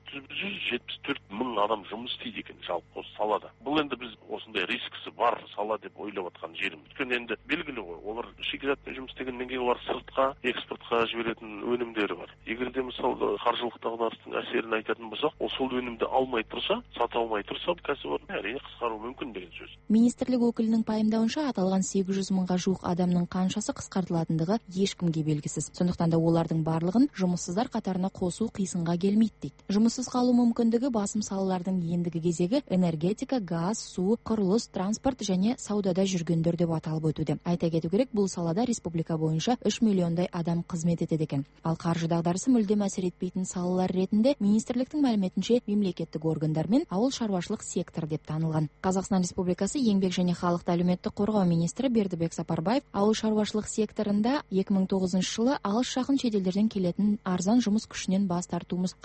774 мың адам жұмыс істейді екен жалпы осы салада. Бұл енді біз осындай рискісі бар сала деп ойлап отқан жеріміз. Өйткені енді белгілі ғой, олар шикізатпен жұмыс істегеннен кейін олар сыртқа, экспортқа жіберетін өнімдері бар. Егер де мысалы қаржылық дағдарыстың әсерін айтатын болсақ, ол сол өнімді алмай тұрса, сата алмай тұрса, кәсіпорын әрине қысқаруы мүмкін деген сөз. Министрлік өкілінің пайымдауынша, аталған 800 мыңға жуық адамның қаншасы қысқартылатындығы ешкімге белгісіз. Сондықтан да олардың барлығын жұмыссыздар қатарына қосу қисынға келмейді дейді. Жұмыссыз қалу мүмкіндігі басым салалардың ендігі кезегі энергетика, газ, су, құрылыс, транспорт және саудада жүргендер деп аталып өтуде. Айта кету керек, бұл салада республика бойынша 3 миллиондай адам қызмет етеді екен. Ал қаржы дағдарысы мүлдем әсер етпейтін салалар ретінде министрліктің мәліметінше мемлекеттік органдар мен ауыл шаруашылық сектор деп танылған. Қазақстан Республикасы Еңбек және халықты әлеуметтік қорғау министрі Бердібек Сапарбаев ауыл шаруашылық секторында 2009 жылы алыс жақын шетелдерден келетін арзан жұмыс күшінен бас тартуымыз қажет деп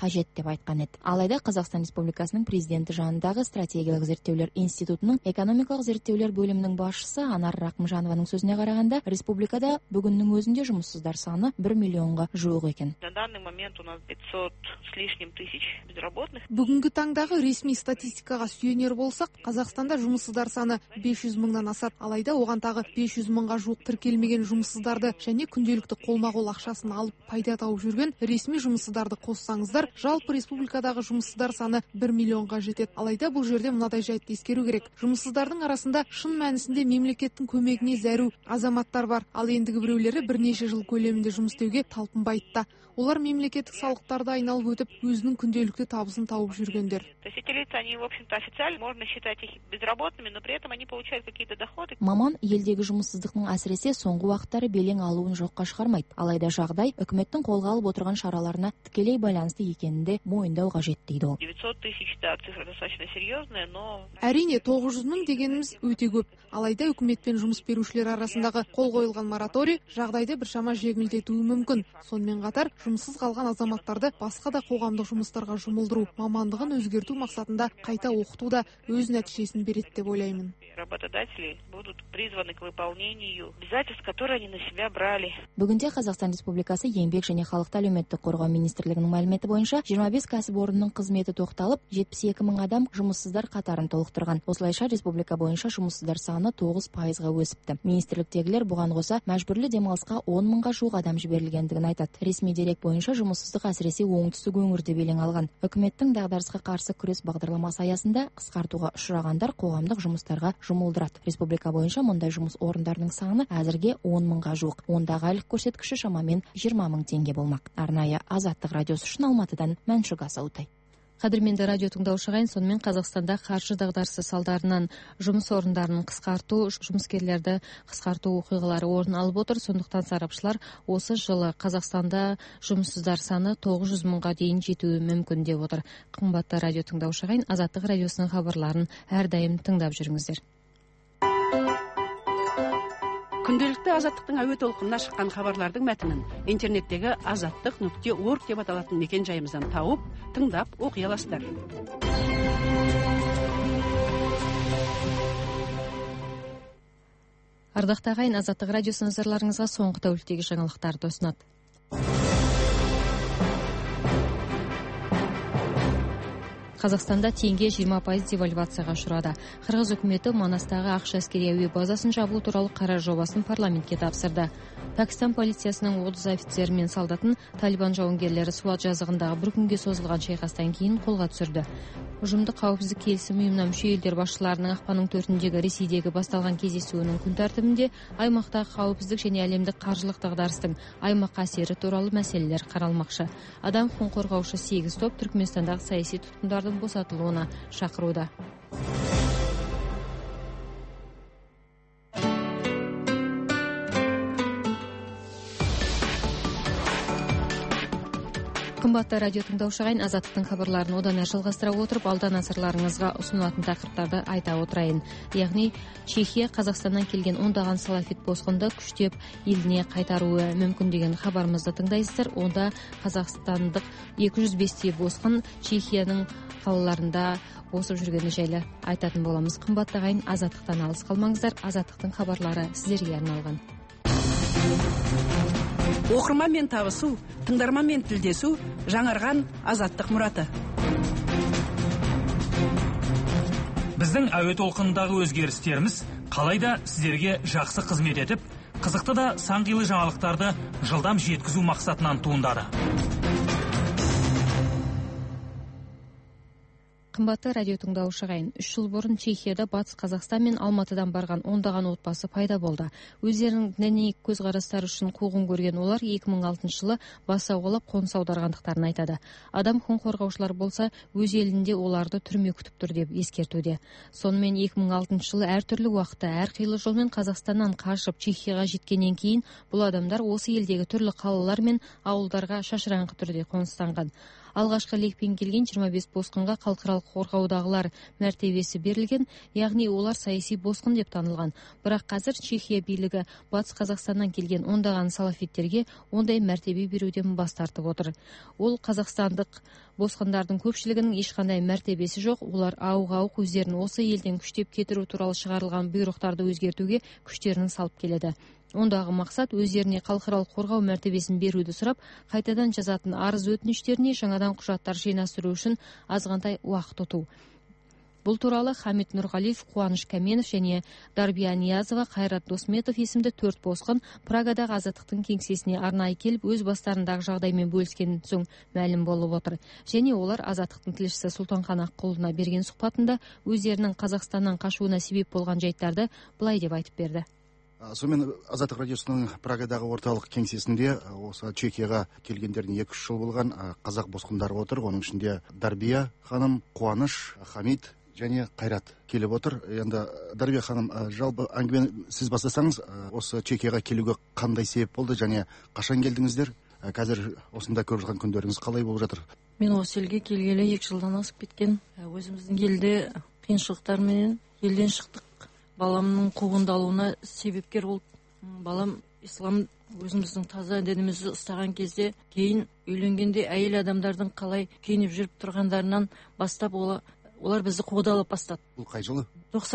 деп айткан эди. Алайда Казакстан Республикасынын президенти жанындагы стратегиялык зерттөөлөр институтунун экономикалык зерттөөлөр бөлүмүнүн башчысы Анар Ракмжанованын сөзүнө караганда, республикада бүгүндүн өзүндө жумуссуздар саны 1 миллионго жуук экен. На данный момент у нас 500 с лишним тысяч безработных. Бүгүнкү таңдагы ресми статистикага сүйөнөр болсак, Казакстанда жумуссуздар саны 500 мыңдан асат. Алайда оган тагы 500 мыңга жуук тиркелмеген жумуссуздарды және күндөлүктүк колма-кол акчасын алып пайда тауып жүргөн ресми жумуссуздарды коссаңыздар, жалпы республикадагы жумуссуздар саны 1 миллионго жетет. Алайда бул жерде мындай жайтты эскерүү керек. Жумуссуздардын арасында шын маанисинде мемлекеттин көмөгүнө заруу азаматтар бар. Ал эндиги бирөөлөрү бир нече жыл көлеминде жумус істеуге талпынбайт да. Олар мемлекеттик салыктарды айналып өтүп, өзүнүн күндөлүктүү табысын тауып жүргөндөр. То есть эти лица, они, в общем-то, официально можно считать их безработными, но при этом они получают какие-то доходы. Маман елдеги жумуссуздуктун әсіресе соңгу убактары белең алуун жокко чыгармайт. Алайда жагдай өкмөттүн колго алып отурган чараларына тикелей байланыштуу экенинде моюндоо кажет дейт ол. 900 тысяч, да, цифра достаточно серьезная, но... Әрине 900 миң дегенimiz өтө көп. Алайда өкмөт менен жумус берүүчүлөр арасындагы кол коюлган мораторий жагдайды бир шама жеңилдетүү мүмкүн. Сонун катар жумуссуз калган азаматтарды башка да коомдук жумуштарга жумулдуруу, мамандыгын өзгөртүү максатында кайта окутуу да өз нәтижесин берет деп ойлоймун. Работодатели будут призваны к выполнению обязательств, которые они на себя брали. Бүгүнкү Казакстан Республикасы Эмгек жана Халыкты алеметтик коргоо министрлигинин маалимети боюнча 25 касып орунунун кызмети токталып, 72 миң адам жумуссуздар катарын толуктурган. Осулайша республика боюнча жумуссуздар саны 9%га өсүптү. Министрликтегилер буга кошо мажбурлуу демалыска 10 миңга жуук адам жиберилгендигин айтат. Ресми дерек боюнча жумуссуздук әсіресе оңтүстүк өңүрдө белең алган. Өкмөттүн дагдарыска каршы күрөш багдарламасы аясында кыскартууга учурагандар коомдук жумуштарга жумулдурат. Республика боюнча мындай жумус орундарынын саны азырге 10 миңга жуук. Ондагы айлык көрсөткүчү шамамен 20 миң теңге болмак. Арнайы Азаттык радиосу үчүн Алматыдан Мәншүк Асаутай. Кадырменди радио тыңдаушы ағайын, сонымен Қазақстанда қаржы дағдарысы салдарынан жұмыс орындарының қысқарту, жұмыскерлерді қысқарту оқиғалары орын алып отыр. Сондықтан сарапшылар осы жылы Қазақстанда жұмыссыздар саны 900 мыңға дейін жетуі мүмкін деп отыр. Қымбатты радио тыңдаушы ағайын, Азаттық радиосының хабарларын әрдайым тыңдап жүріңіздер. Күнделікті Азаттықтың әуе толқынына шыққан хабарлардың мәтінін интернеттегі azattik.org деп аталатын мекен жайымыздан тауып, тыңдап оқи аласыздар. Ардақты ағайын, Азаттық радиосы назарларыңызға соңғы тәуліктегі жаңалықтарды ұсынады. Қазақстанда теңге 20% девальвацияға ұшырады. Қырғыз үкіметі Манастағы ақш әскери әуе базасын жабу туралы қарар жобасын парламентке тапсырды. Пәкістан полициясының 30 офицері мен солдатын Талибан жауынгерлері Суат жазығындағы бір күнге созылған шайқастан кейін қолға түсірді. Ұжымдық қауіпсіздік келісім ұйымына мүше елдер басшыларының ақпанның 4-ндегі Ресейдегі басталған кездесуінің күн тәртібінде аймақтағы қауіпсіздік және әлемдік қаржылық дағдарыстың аймаққа әсері туралы мәселелер қаралмақшы. Адам құқығын қорғаушы 8 топ Түркменстандағы саяси тұтқындардың босатылуына шақыруда. Қымбатты радио тыңдаушы ағайын, Азаттықтың хабарларын одан әрі жалғастыра отырып, алдан назарларыңызға ұсынылатын тақырыптарды айта отырайын. Яғни Чехия Қазақстаннан келген ондаған салафит босқынды күштеп еліне қайтаруы мүмкін деген хабарымызды тыңдайсыздар. Онда қазақстандық 205 босқын Чехияның қалаларында босып жүргені жайлы айтатын боламыз. Қымбатты ағайын, Азаттықтан алыс қалмаңыздар. Азаттықтың хабарлары сіздерге арналған. Оқырманмен табысу, тыңдарманмен тілдесу, жаңарған Азаттық мұраты. Біздің әуе толқынындағы өзгерістеріміз қалайда сіздерге жақсы қызмет етіп, қызықты да сан қилы жаңалықтарды жылдам жеткізу мақсатынан туындады. Қымбатты радио тыңдаушы ағайын, 3 жыл бұрын Чехияда Батыс Қазақстан мен Алматыдан барған ондаған отбасы пайда болды. Өздерінің діни көзқарастары үшін қуғын көрген олар 2006 жылы бас сауғалап қоныс аударғандықтарын айтады. Адам құқығын қорғаушылар болса, өз елінде оларды түрме күтіп тұр деп ескертуде. Сонымен 2006 жылы әртүрлі уақытта әрқилы жолмен Қазақстаннан қашып Чехияға жеткеннен кейін бұл адамдар осы елдегі түрлі қалалар мен ауылдарға шашыраңқы түрде қоныстанған. алғашқы лекпен келген 25 босқынға халықаралық қорғаудағылар мәртебесі берілген, яғни олар саяси босқын деп танылған. Бірақ қазір Чехия билігі Батыс Қазақстаннан келген ондаған салафиттерге ондай мәртебе беруден бас тартып отыр. Ол қазақстандық босқындардың көпшілігінің ешқандай мәртебесі жоқ, олар ауық өздерін осы елден күштеп кетіру туралы шығарылған бұйрықтарды өзгертуге күштерін салып келеді. Ондағы мақсат өздеріне халықаралық қорғау мәртебесін беруді сұрап, қайтадан жазатын арыз өтініштеріне жаңадан құжаттар жинастыру үшін азғантай уақыт ұту. Бұл туралы Хамит Нұрғалиев, Қуаныш Кәменов және Дарбия Ниязова, Қайрат Досметов есімді 4 босқын Прагадағы Азаттықтың кеңсесіне арнайы келіп, өз бастарындағы жағдаймен бөліскен соң мәлім болып отыр. Және олар Азаттықтың тілшісі Сұлтанхан Аққұлына берген сұхбатында өздерінің Қазақстаннан қашуына себеп болған жайттарды былай деп айтып берді. Сонымен Азаттық радиосының Прагадағы орталық кеңсесінде осы Чехияға келгендеріне 2-3 жыл болған қазақ босқындары отыр. Оның ішінде Дарбия ханым, Қуаныш, Хамит және Қайрат келіп отыр. Енді Дарбия ханым, жалпы әңгімені сіз бастасаңыз, осы Чехияға келуге қандай себеп болды және қашан келдіңіздер? Қазір осында көріп жатқан күндеріңіз қалай болып жатыр? Мен осы елге келгелі 2 жылдан асып кеткен. Өзіміздің елде қиыншылықтармен елден шықтық. Баламның қуғындалуына себепкер болды. Балам ислам өзіміздің таза дінімізді ұстаған кезде, кейін үйленгенде әйел адамдардың қалай киініп жүріп тұрғандарынан бастап олар бізді қуғындалап бастады. Бұл қай жылы?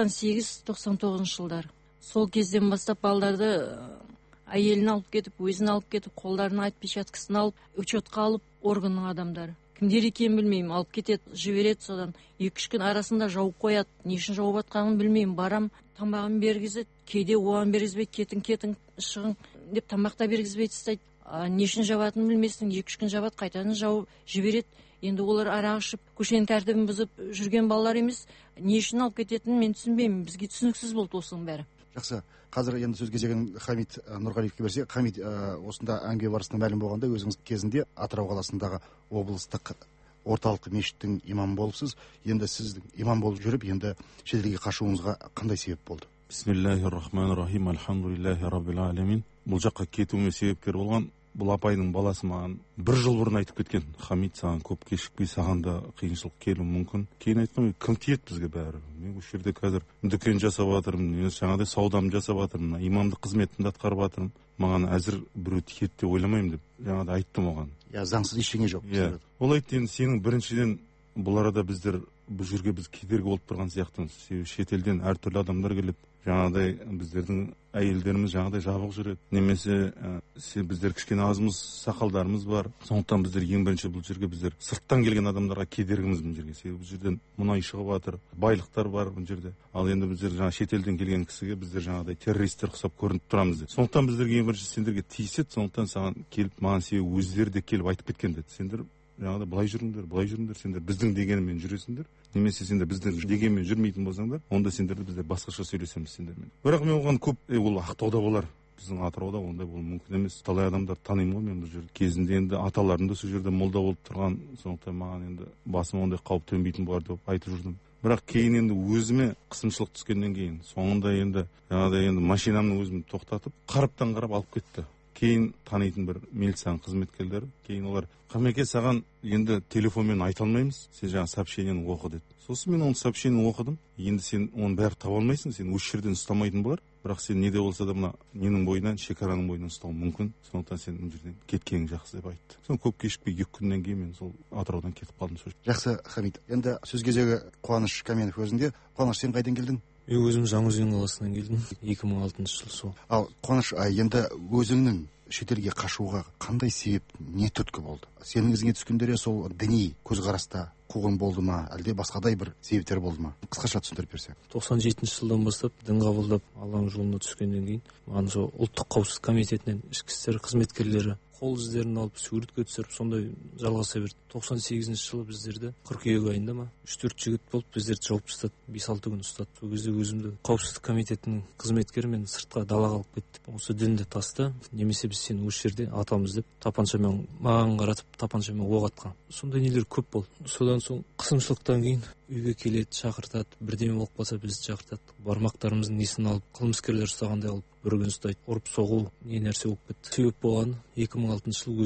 98-99 жылдар. Сол кезден бастап балаларды әйелін алып кетіп, өзін алып кетіп, қолдарына отпечаткасын алып, учетқа алып, органның адамдары. Кімдер екенін білмеймін, алып кетеді, жібереді, содан 2-3 күн арасында жауып қояды. Не үшін жауып атқанын білмеймін. Барам, тамағын бергізеді, кейде оған бергізбейді, кетің, шығын деп тамақта бергізбейді тастайды. Не үшін жабатынын білмесің, 2-3 күн жабады, қайтадан жауып жібереді. Енді олар арақ ішіп, көшенің тәртібін бұзып жүрген балалар емес. Не үшін алып кететінін мен түсінбеймін. Бізге түсініксіз болды осының бәрі. Жақсы. Қазір енді сөз кезегін Хамит Нұрғалиевке берсек, Хамит, осында әңгіме барысында мәлім болғанда өзіңіз кезінде Атырау қаласындағы облыстық орталық мешіттің имамы болыпсыз. Енді сіздің имам болып жүріп, енді шетелге қашуыңызға қандай себеп болды? Бисмиллахир-рахманир-рахим, альхамдулиллахи раббил алямин. Бұл жаққа кетуіме себепкер болған бұл апайдың баласы маған 1 жыл бұрын айтып кеткен: Хамит, саған көп кешікпей, саған да қиыншылық келуі мүмкін. Кейін айтқан, кім тиеді бізге бәрі? Мен осы жерде қазір дүкен жасап жатырмын, жаңағыдай саудамды жасап жатырмын, имамдық қызметімді атқарып жатырмын. Маған әзір біреу тиеді деп ойламаймын деп жаңағыдай айттым оған. Заңсыз ештеңе жоқ. Ол айтты, енді сенің біріншіден бұл арада біздер бұл жерге біз кедергі болып тұрған сияқтымыз. Шетелден әртүрлі адамдар келеді. Жаңағыдай біздердің әйелдеріміз жаңағыдай жабық жүреді. Немесе біздер кішкене азымыз сақалдарымыз бар. Сондықтан біздер ең бірінші бұл жерге біздер сырттан келген адамдарға кедергіміз бұл жерге. Себебі бұл жерден мұнай шығып жатыр, байлықтар бар бұл жерде. Ал енді біздер жаңа шетелден келген кісіге біздер жаңағыдай террористер ұқсап көрініп тұрамыз деді. Сондықтан біздерге ең бірінші сендерге тиіседі. Сондықтан саған келіп, маған себебі өздері де келіп айтып кеткен деді. Сендер жаңағыдай былай жүріңдер, сендер біздің дегенмен жүресіңдер. Немесе сендер біздің дегенмен жүрмейтін болсаңдар, онда сендерді біздер басқаша сөйлесеміз сендермен. Бірақ мен оған көп, ол Ақтауда болар. Біздің Атырауда ондай болуы мүмкін емес. Талай адамдар танимын ғой мен бұл жерде. Кезінде енді аталарым да сол жерде молда болып тұрған. Сондықтан маған енді басыма ондай қауіп төнбейтін болар деп айтып жүрдім. Бірақ кейін енді өзіме қысымшылық түскеннен кейін, соңында енді жаңағыдай енді машинамның өзін тоқтатып, қараптан қарап алып кетті. Кейін танитын бір милицияның қызметкерлері, кейін олар: Қамеке, саған енді телефонмен айта алмаймыз, сен жаңа сообщениені оқы деді. Сосын мен оның сообщениені оқыдым. Енді сен оны бәрі таба алмайсың, сен осы жерден ұстамайтын болар. Бірақ сен не де болса да мына ненің бойынан, шекараның бойынан ұстау мүмкін. Сондықтан сен бұл жерден кеткенің жақсы деп айтты. Соны көп кешікпей 2 күннен кейін мен сол Атыраудан кетіп қалдым. Жақсы, Хамит. Енді сөз кезегі Қуаныш Кәменов өзінде. Қуаныш, сен қайдан келдің? Мен өзім Жаңаөзен қаласынан келдім. 2006 жыл сол. Ал Қуаныш, енді өзіңнің шетелге қашуға қандай себеп, не түрткі болды? Сенің ізіңе түскендері сол діни көзқараста қуғын болды ма, әлде басқадай бір себептер болды ма? Қысқаша түсіндіріп берсең. 97 жылдан бастап дін қабылдап Алланың жолына түскеннен кейін маған сол ұлттық қауіпсіздік комитетінен ішкі істер қызметкерлері қол іздерін алып суретке түсіріп сондай жалғаса берді. 98 жылы біздерді қыркүйек айында ма 3-4 жігіт болып біздерді жауып тастады, 5-6 күн ұстады. Сол кезде өзімді қауіпсіздік комитетінің қызметкері мен сыртқа далаға алып кетті. Осы дінді таста, немесе біз сені осы жерде атамыз деп тапаншамен маған қаратып тапаншамен оқ атқан. Сондай нелер көп болды. Содан соң қысымшылықтан кейін үйге келеді, шақыртады, бірдеме болып қалса бізді шақыртады. Бармақтарымыздың несін алып, қылмыскерлер ұстағандай алып, бір күн ұстайды, ұрып соғу, не нәрсе болып кетті. Себеп болған 2006 жылы өзімді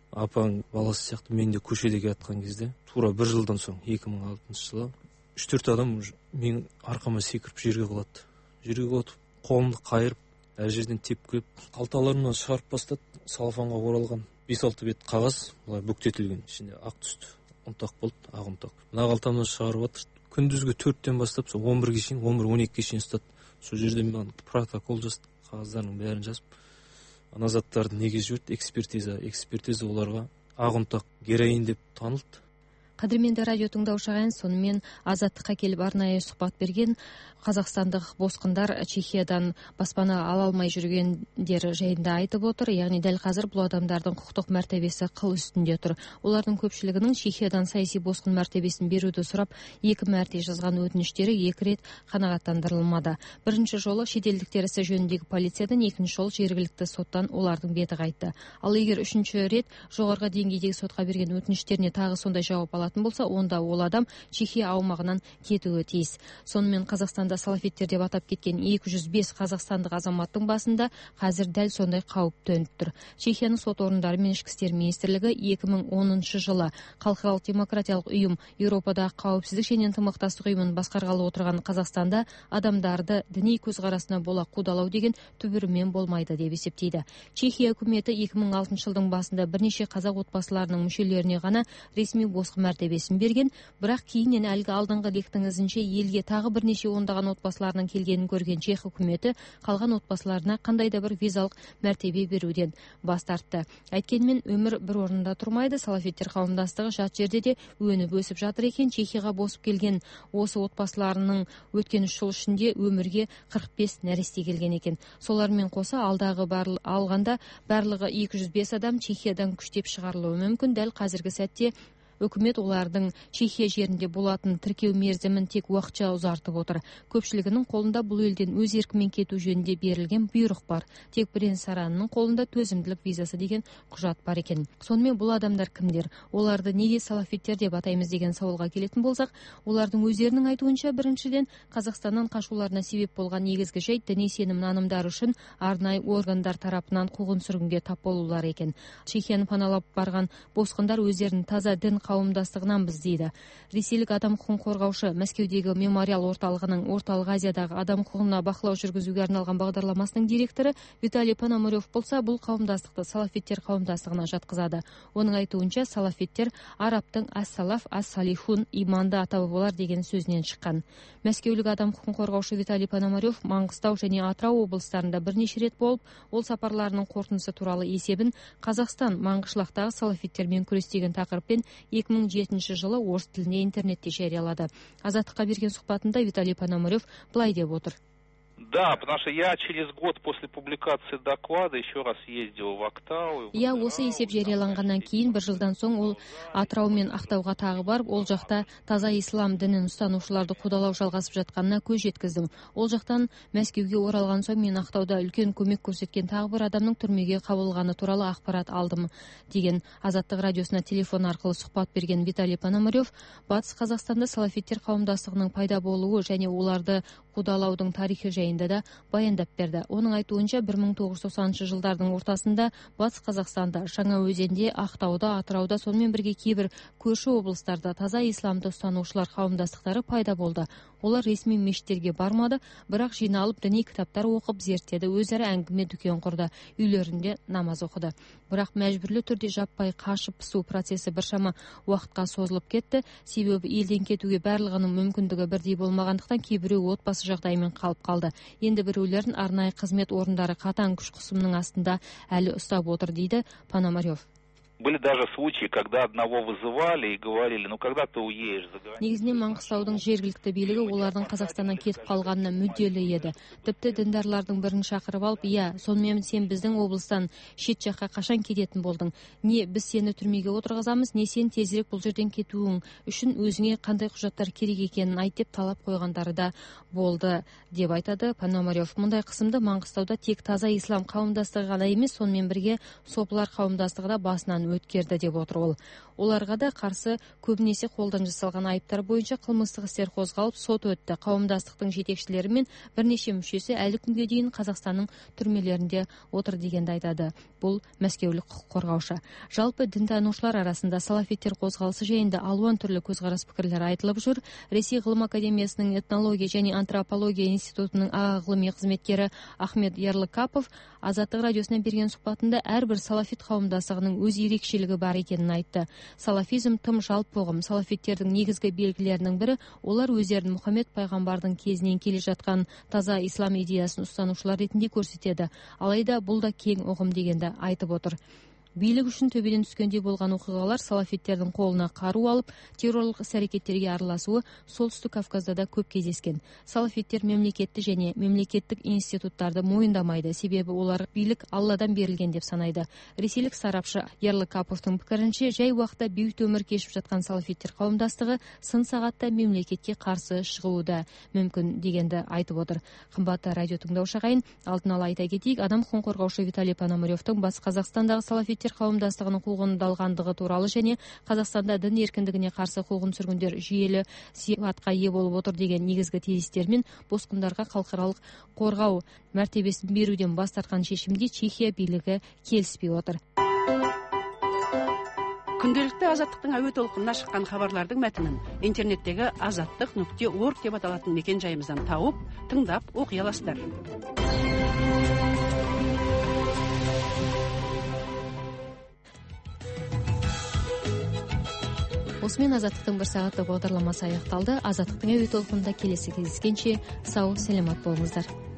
апаң баласы сияқты мен де көшеде келатқан кезде тура 1 жылдан соң 2006 жылы 3-4 адам мен арқама секіріп жерге құлады. Жерге құлатып, қолымды қайырып, әр жерден тепіп келіп, қалталарымнан шығарып бастады. Салфанға оралған 5-6 бет қағаз, былай бүктетілген, ішінде ақ түсті ұнтақ болды, ақ ұнтақ. Мына қалтамнан шығарып жатыр. Күндізгі 4-тен бастап 11-ге шейін, 11-12-ге шейін ұстады. Сол жерде мен протокол жазып, қағаздардың бәрін жазып, ана заттарды неге жіберді? Экспертиза оларға ақ ұнтақ героин деп танылды. Қадірменді радио тыңдаушы ағайын, сонымен азаттыққа келіп арнайы сұхбат берген қазақстандық босқындар Чехиядан баспана ала алмай жүргендері жайында айтып отыр. Яғни дәл қазір бұл адамдардың құқықтық мәртебесі қыл үстінде тұр. Олардың көпшілігінің Чехиядан саяси босқын мәртебесін беруді сұрап 2 мәрте жазған өтініштері 2 рет қанағаттандырылмады. Бірінші жолы шетелдіктер ісі жөніндегі полициядан, екінші жол жергілікті соттан олардың беті қайтты. Ал егер үшінші рет жоғарғы деңгейдегі сотқа берген өтініштеріне тағы сондай жауап алатын болса, онда ол адам Чехия аумағынан кетуі тиіс. Сонымен Қазақстанда салафиттер деп атап кеткен 205 қазақстандық азаматтың басында қазір дәл сондай қауіп төніп тұр. Чехияның сот орындары мен ішкі істер министрлігі 2010 жылы халықаралық демократиялық ұйым, Еуропадағы қауіпсіздік және ынтымақтастық ұйымын басқарғалы отырған Қазақстанда адамдарды діни көзқарасына бола қудалау деген түбірімен болмайды деп есептейді. Чехия үкіметі 2006 жылдың басында бірнеше қазақ отбасыларының мүшелеріне ғана ресми босқын мәртебесін берген, бірақ кейіннен әлгі алдыңғы лектің ізінше елге тағы бірнеше ондаған отбасыларының келгенін көрген чех үкіметі қалған отбасыларына қандай да бір визалық мәртебе беруден бас тартты. Әйткенмен өмір бір орнында тұрмайды. Салафиттер қауымдастығы жат жерде де өніп өсіп жатыр екен. Чехияға босып келген осы отбасыларының өткен 3 жыл ішінде өмірге 45 нәресте келген екен. Солармен қоса алдағы алғанда барлығы 205 адам Чехиядан күштеп шығарылуы мүмкін. Дәл қазіргі сәтте үкімет олардың Чехия жерінде болатын тіркеу мерзімін тек уақытша ұзартып отыр. Көпшілігінің қолында бұл елден өз еркімен кету жөнінде берілген бұйрық бар. Тек бірен саранның қолында төзімділік визасы деген құжат бар екен. Сонымен бұл адамдар кімдер? Оларды неге салафиттер деп атаймыз деген сауалға келетін болсақ, олардың өздерінің айтуынша біріншіден Қазақстаннан қашуларына себеп болған негізгі жайт діни сенім нанымдары үшін арнайы органдар тарапынан қуғын сүргінге тап болулар екен. Чехияны паналап барған босқындар өздерінің таза дін қауымдастығынан біз дейді. Ресейлік адам құқығын қорғаушы Мәскеудегі мемориал орталығының Орталық Азиядағы адам құқығына бақылау жүргізуге арналған бағдарламасының директоры Виталий Пономарев болса, бұл қауымдастықты салафиттер қауымдастығына жатқызады. Оның айтуынша салафиттер арабтың ас-салаф, ас-салихун, иманды ата бабалар деген сөзінен шыққан. Мәскеулік адам құқығын қорғаушы Виталий Пономарев Маңғыстау және Атырау облыстарында бірнеше рет болып, ол сапарларының қорытындысы туралы есебін Қазақстан маңғышлақтағы салафиттермен күрестеген тақырыппен 2007 жылы орыс тілінде интернетте жариялады. Азаттыққа берген сұхбатында Виталий Пономарев былай деп отыр. Да, потому что я через год после публикации доклада еще раз ездил в Актау. Я осы есеп жарияланғаннан кейін 1 жылдан соң ол Атырау мен Ақтауға тағы барып, ол жақта таза ислам дінін ұстанушыларды қудалау жалғасып жатқанына көз жеткіздім. Ол жақтан Мәскеуге оралған соң мен Ақтауда үлкен көмек көрсеткен тағы бір адамның түрмеге қабылғаны туралы ақпарат алдым деген Азаттық радиосына телефон арқылы сұхбат берген Виталий Пономарев Батыс Қазақстанда салафиттер қауымдастығының пайда болуы және оларды қудалаудың тарихы жайында да баяндап берді. Оның айтуынша 1990 жылдардың ортасында Батыс Қазақстанда, Жаңаөзенде, Ақтауда, Атырауда, сонымен бірге кейбір көрші облыстарда таза исламды ұстанушылар қауымдастықтары пайда болды. Олар ресми мешіттерге бармады, бірақ жиналып діни кітаптар оқып зерттеді, өзара әңгіме дүкен құрды, үйлерінде намаз оқыды. Бірақ мәжбүрлі түрде жаппай қашып пысу процесі біршама уақытқа созылып кетті. Себебі елден кетуге барлығының мүмкіндігі бірдей болмағандықтан кейбіреу отбасы жағдайымен қалып қалды. Енді біреулерін арнайы қызмет орындары қатаң күш қысымның астында әлі ұстап отыр дейді Пономарев. Были даже случаи, когда одного вызывали и говорили, ну когда ты уедешь за границу. Негізінен Маңғыстаудың жергілікті билігі олардың Қазақстаннан кетіп қалғанына мүдделі еді. Тіпті діндарлардың бірін шақырып алып, "Иә, сонымен сен біздің облыстан шет жаққа қашан кететін болдың? Не біз сені түрмеге отырғызамыз, не сен тезірек бұл жерден кетуің үшін өзіңе қандай құжаттар керек екенін айт" деп талап қойғандары да болды деп айтады Пономарев. Мұндай қысымды Маңғыстауда тек таза ислам қауымдастығы ғана емес, сонымен бірге сопылар қауымдастығы да басынан өткерді деп отыр ол. Оларға да қарсы көбінесе қолдан жасалған айыптар бойынша қылмыстық істер қозғалып сот өтті. Қауымдастықтың жетекшілері мен бірнеше мүшесі әлі күнге дейін Қазақстанның түрмелерінде отыр дегенді айтады. Бұл мәскеулік құқық қорғаушы. Жалпы дінтанушылар арасында салафиттер қозғалысы жайында алуан түрлі көзқарас пікірлер айтылып жүр. Ресей ғылым академиясының этнология және антропология институтының аға ғылыми қызметкері Ахмед Ярлыкапов Азаттық радиосына берген сұхбатында әрбір салафит қауымдастығының өз ерекшелігі бар екенін айтты. Салафизм тым жалпы ұғым. Салафиттердің негізгі белгілерінің бірі олар өздерін Мұхаммед пайғамбардың кезінен келе жатқан таза ислам идеясын ұстанушылар ретінде көрсетеді. Алайда бұл да кең ұғым дегенді айтып отыр. Билік үшін төбеден түскендей болған оқиғалар салафиттердің қолына қару алып, террорлық іс-әрекеттерге араласуы солтүстік Кавказда да көп кездескен. Салафиттер мемлекетті және мемлекеттік институттарды мойындамайды, себебі олар билік Алладан берілген деп санайды. Ресейлік сарапшы Ярлыкаповтың пікірінше, жай уақытта бейбіт өмір кешіп жатқан салафиттер қауымдастығы сын сағатта мемлекетке қарсы шығуы да мүмкін дегенді айтып отыр. Қымбатты радио тыңдаушы ағайын, алдын ала айта кетейік, адам құқығын қорғаушы Виталий Пономаревтің Батыс Қазақстандағы салафиттер қауымдастығының қуғындалғандығы туралы және Қазақстанда дін еркіндігіне қарсы қуғын сүргіндер жүйелі сипатқа ие болып отыр деген негізгі тезистермен босқындарға халықаралық қорғау мәртебесін беруден бас тартқан шешімде Чехия билігі келіспей отыр. Күнделікті Азаттықтың әуе толқынына шыққан хабарлардың мәтінін интернеттегі azattik.org деп аталатын мекен жайымыздан тауып, тыңдап оқи аласыздар. Осымен Азаттықтың бір сағаттық бағдарламасы аяқталды. Азаттықтың әуе толқынында келесі кездескенше сау, саламат болыңыздар.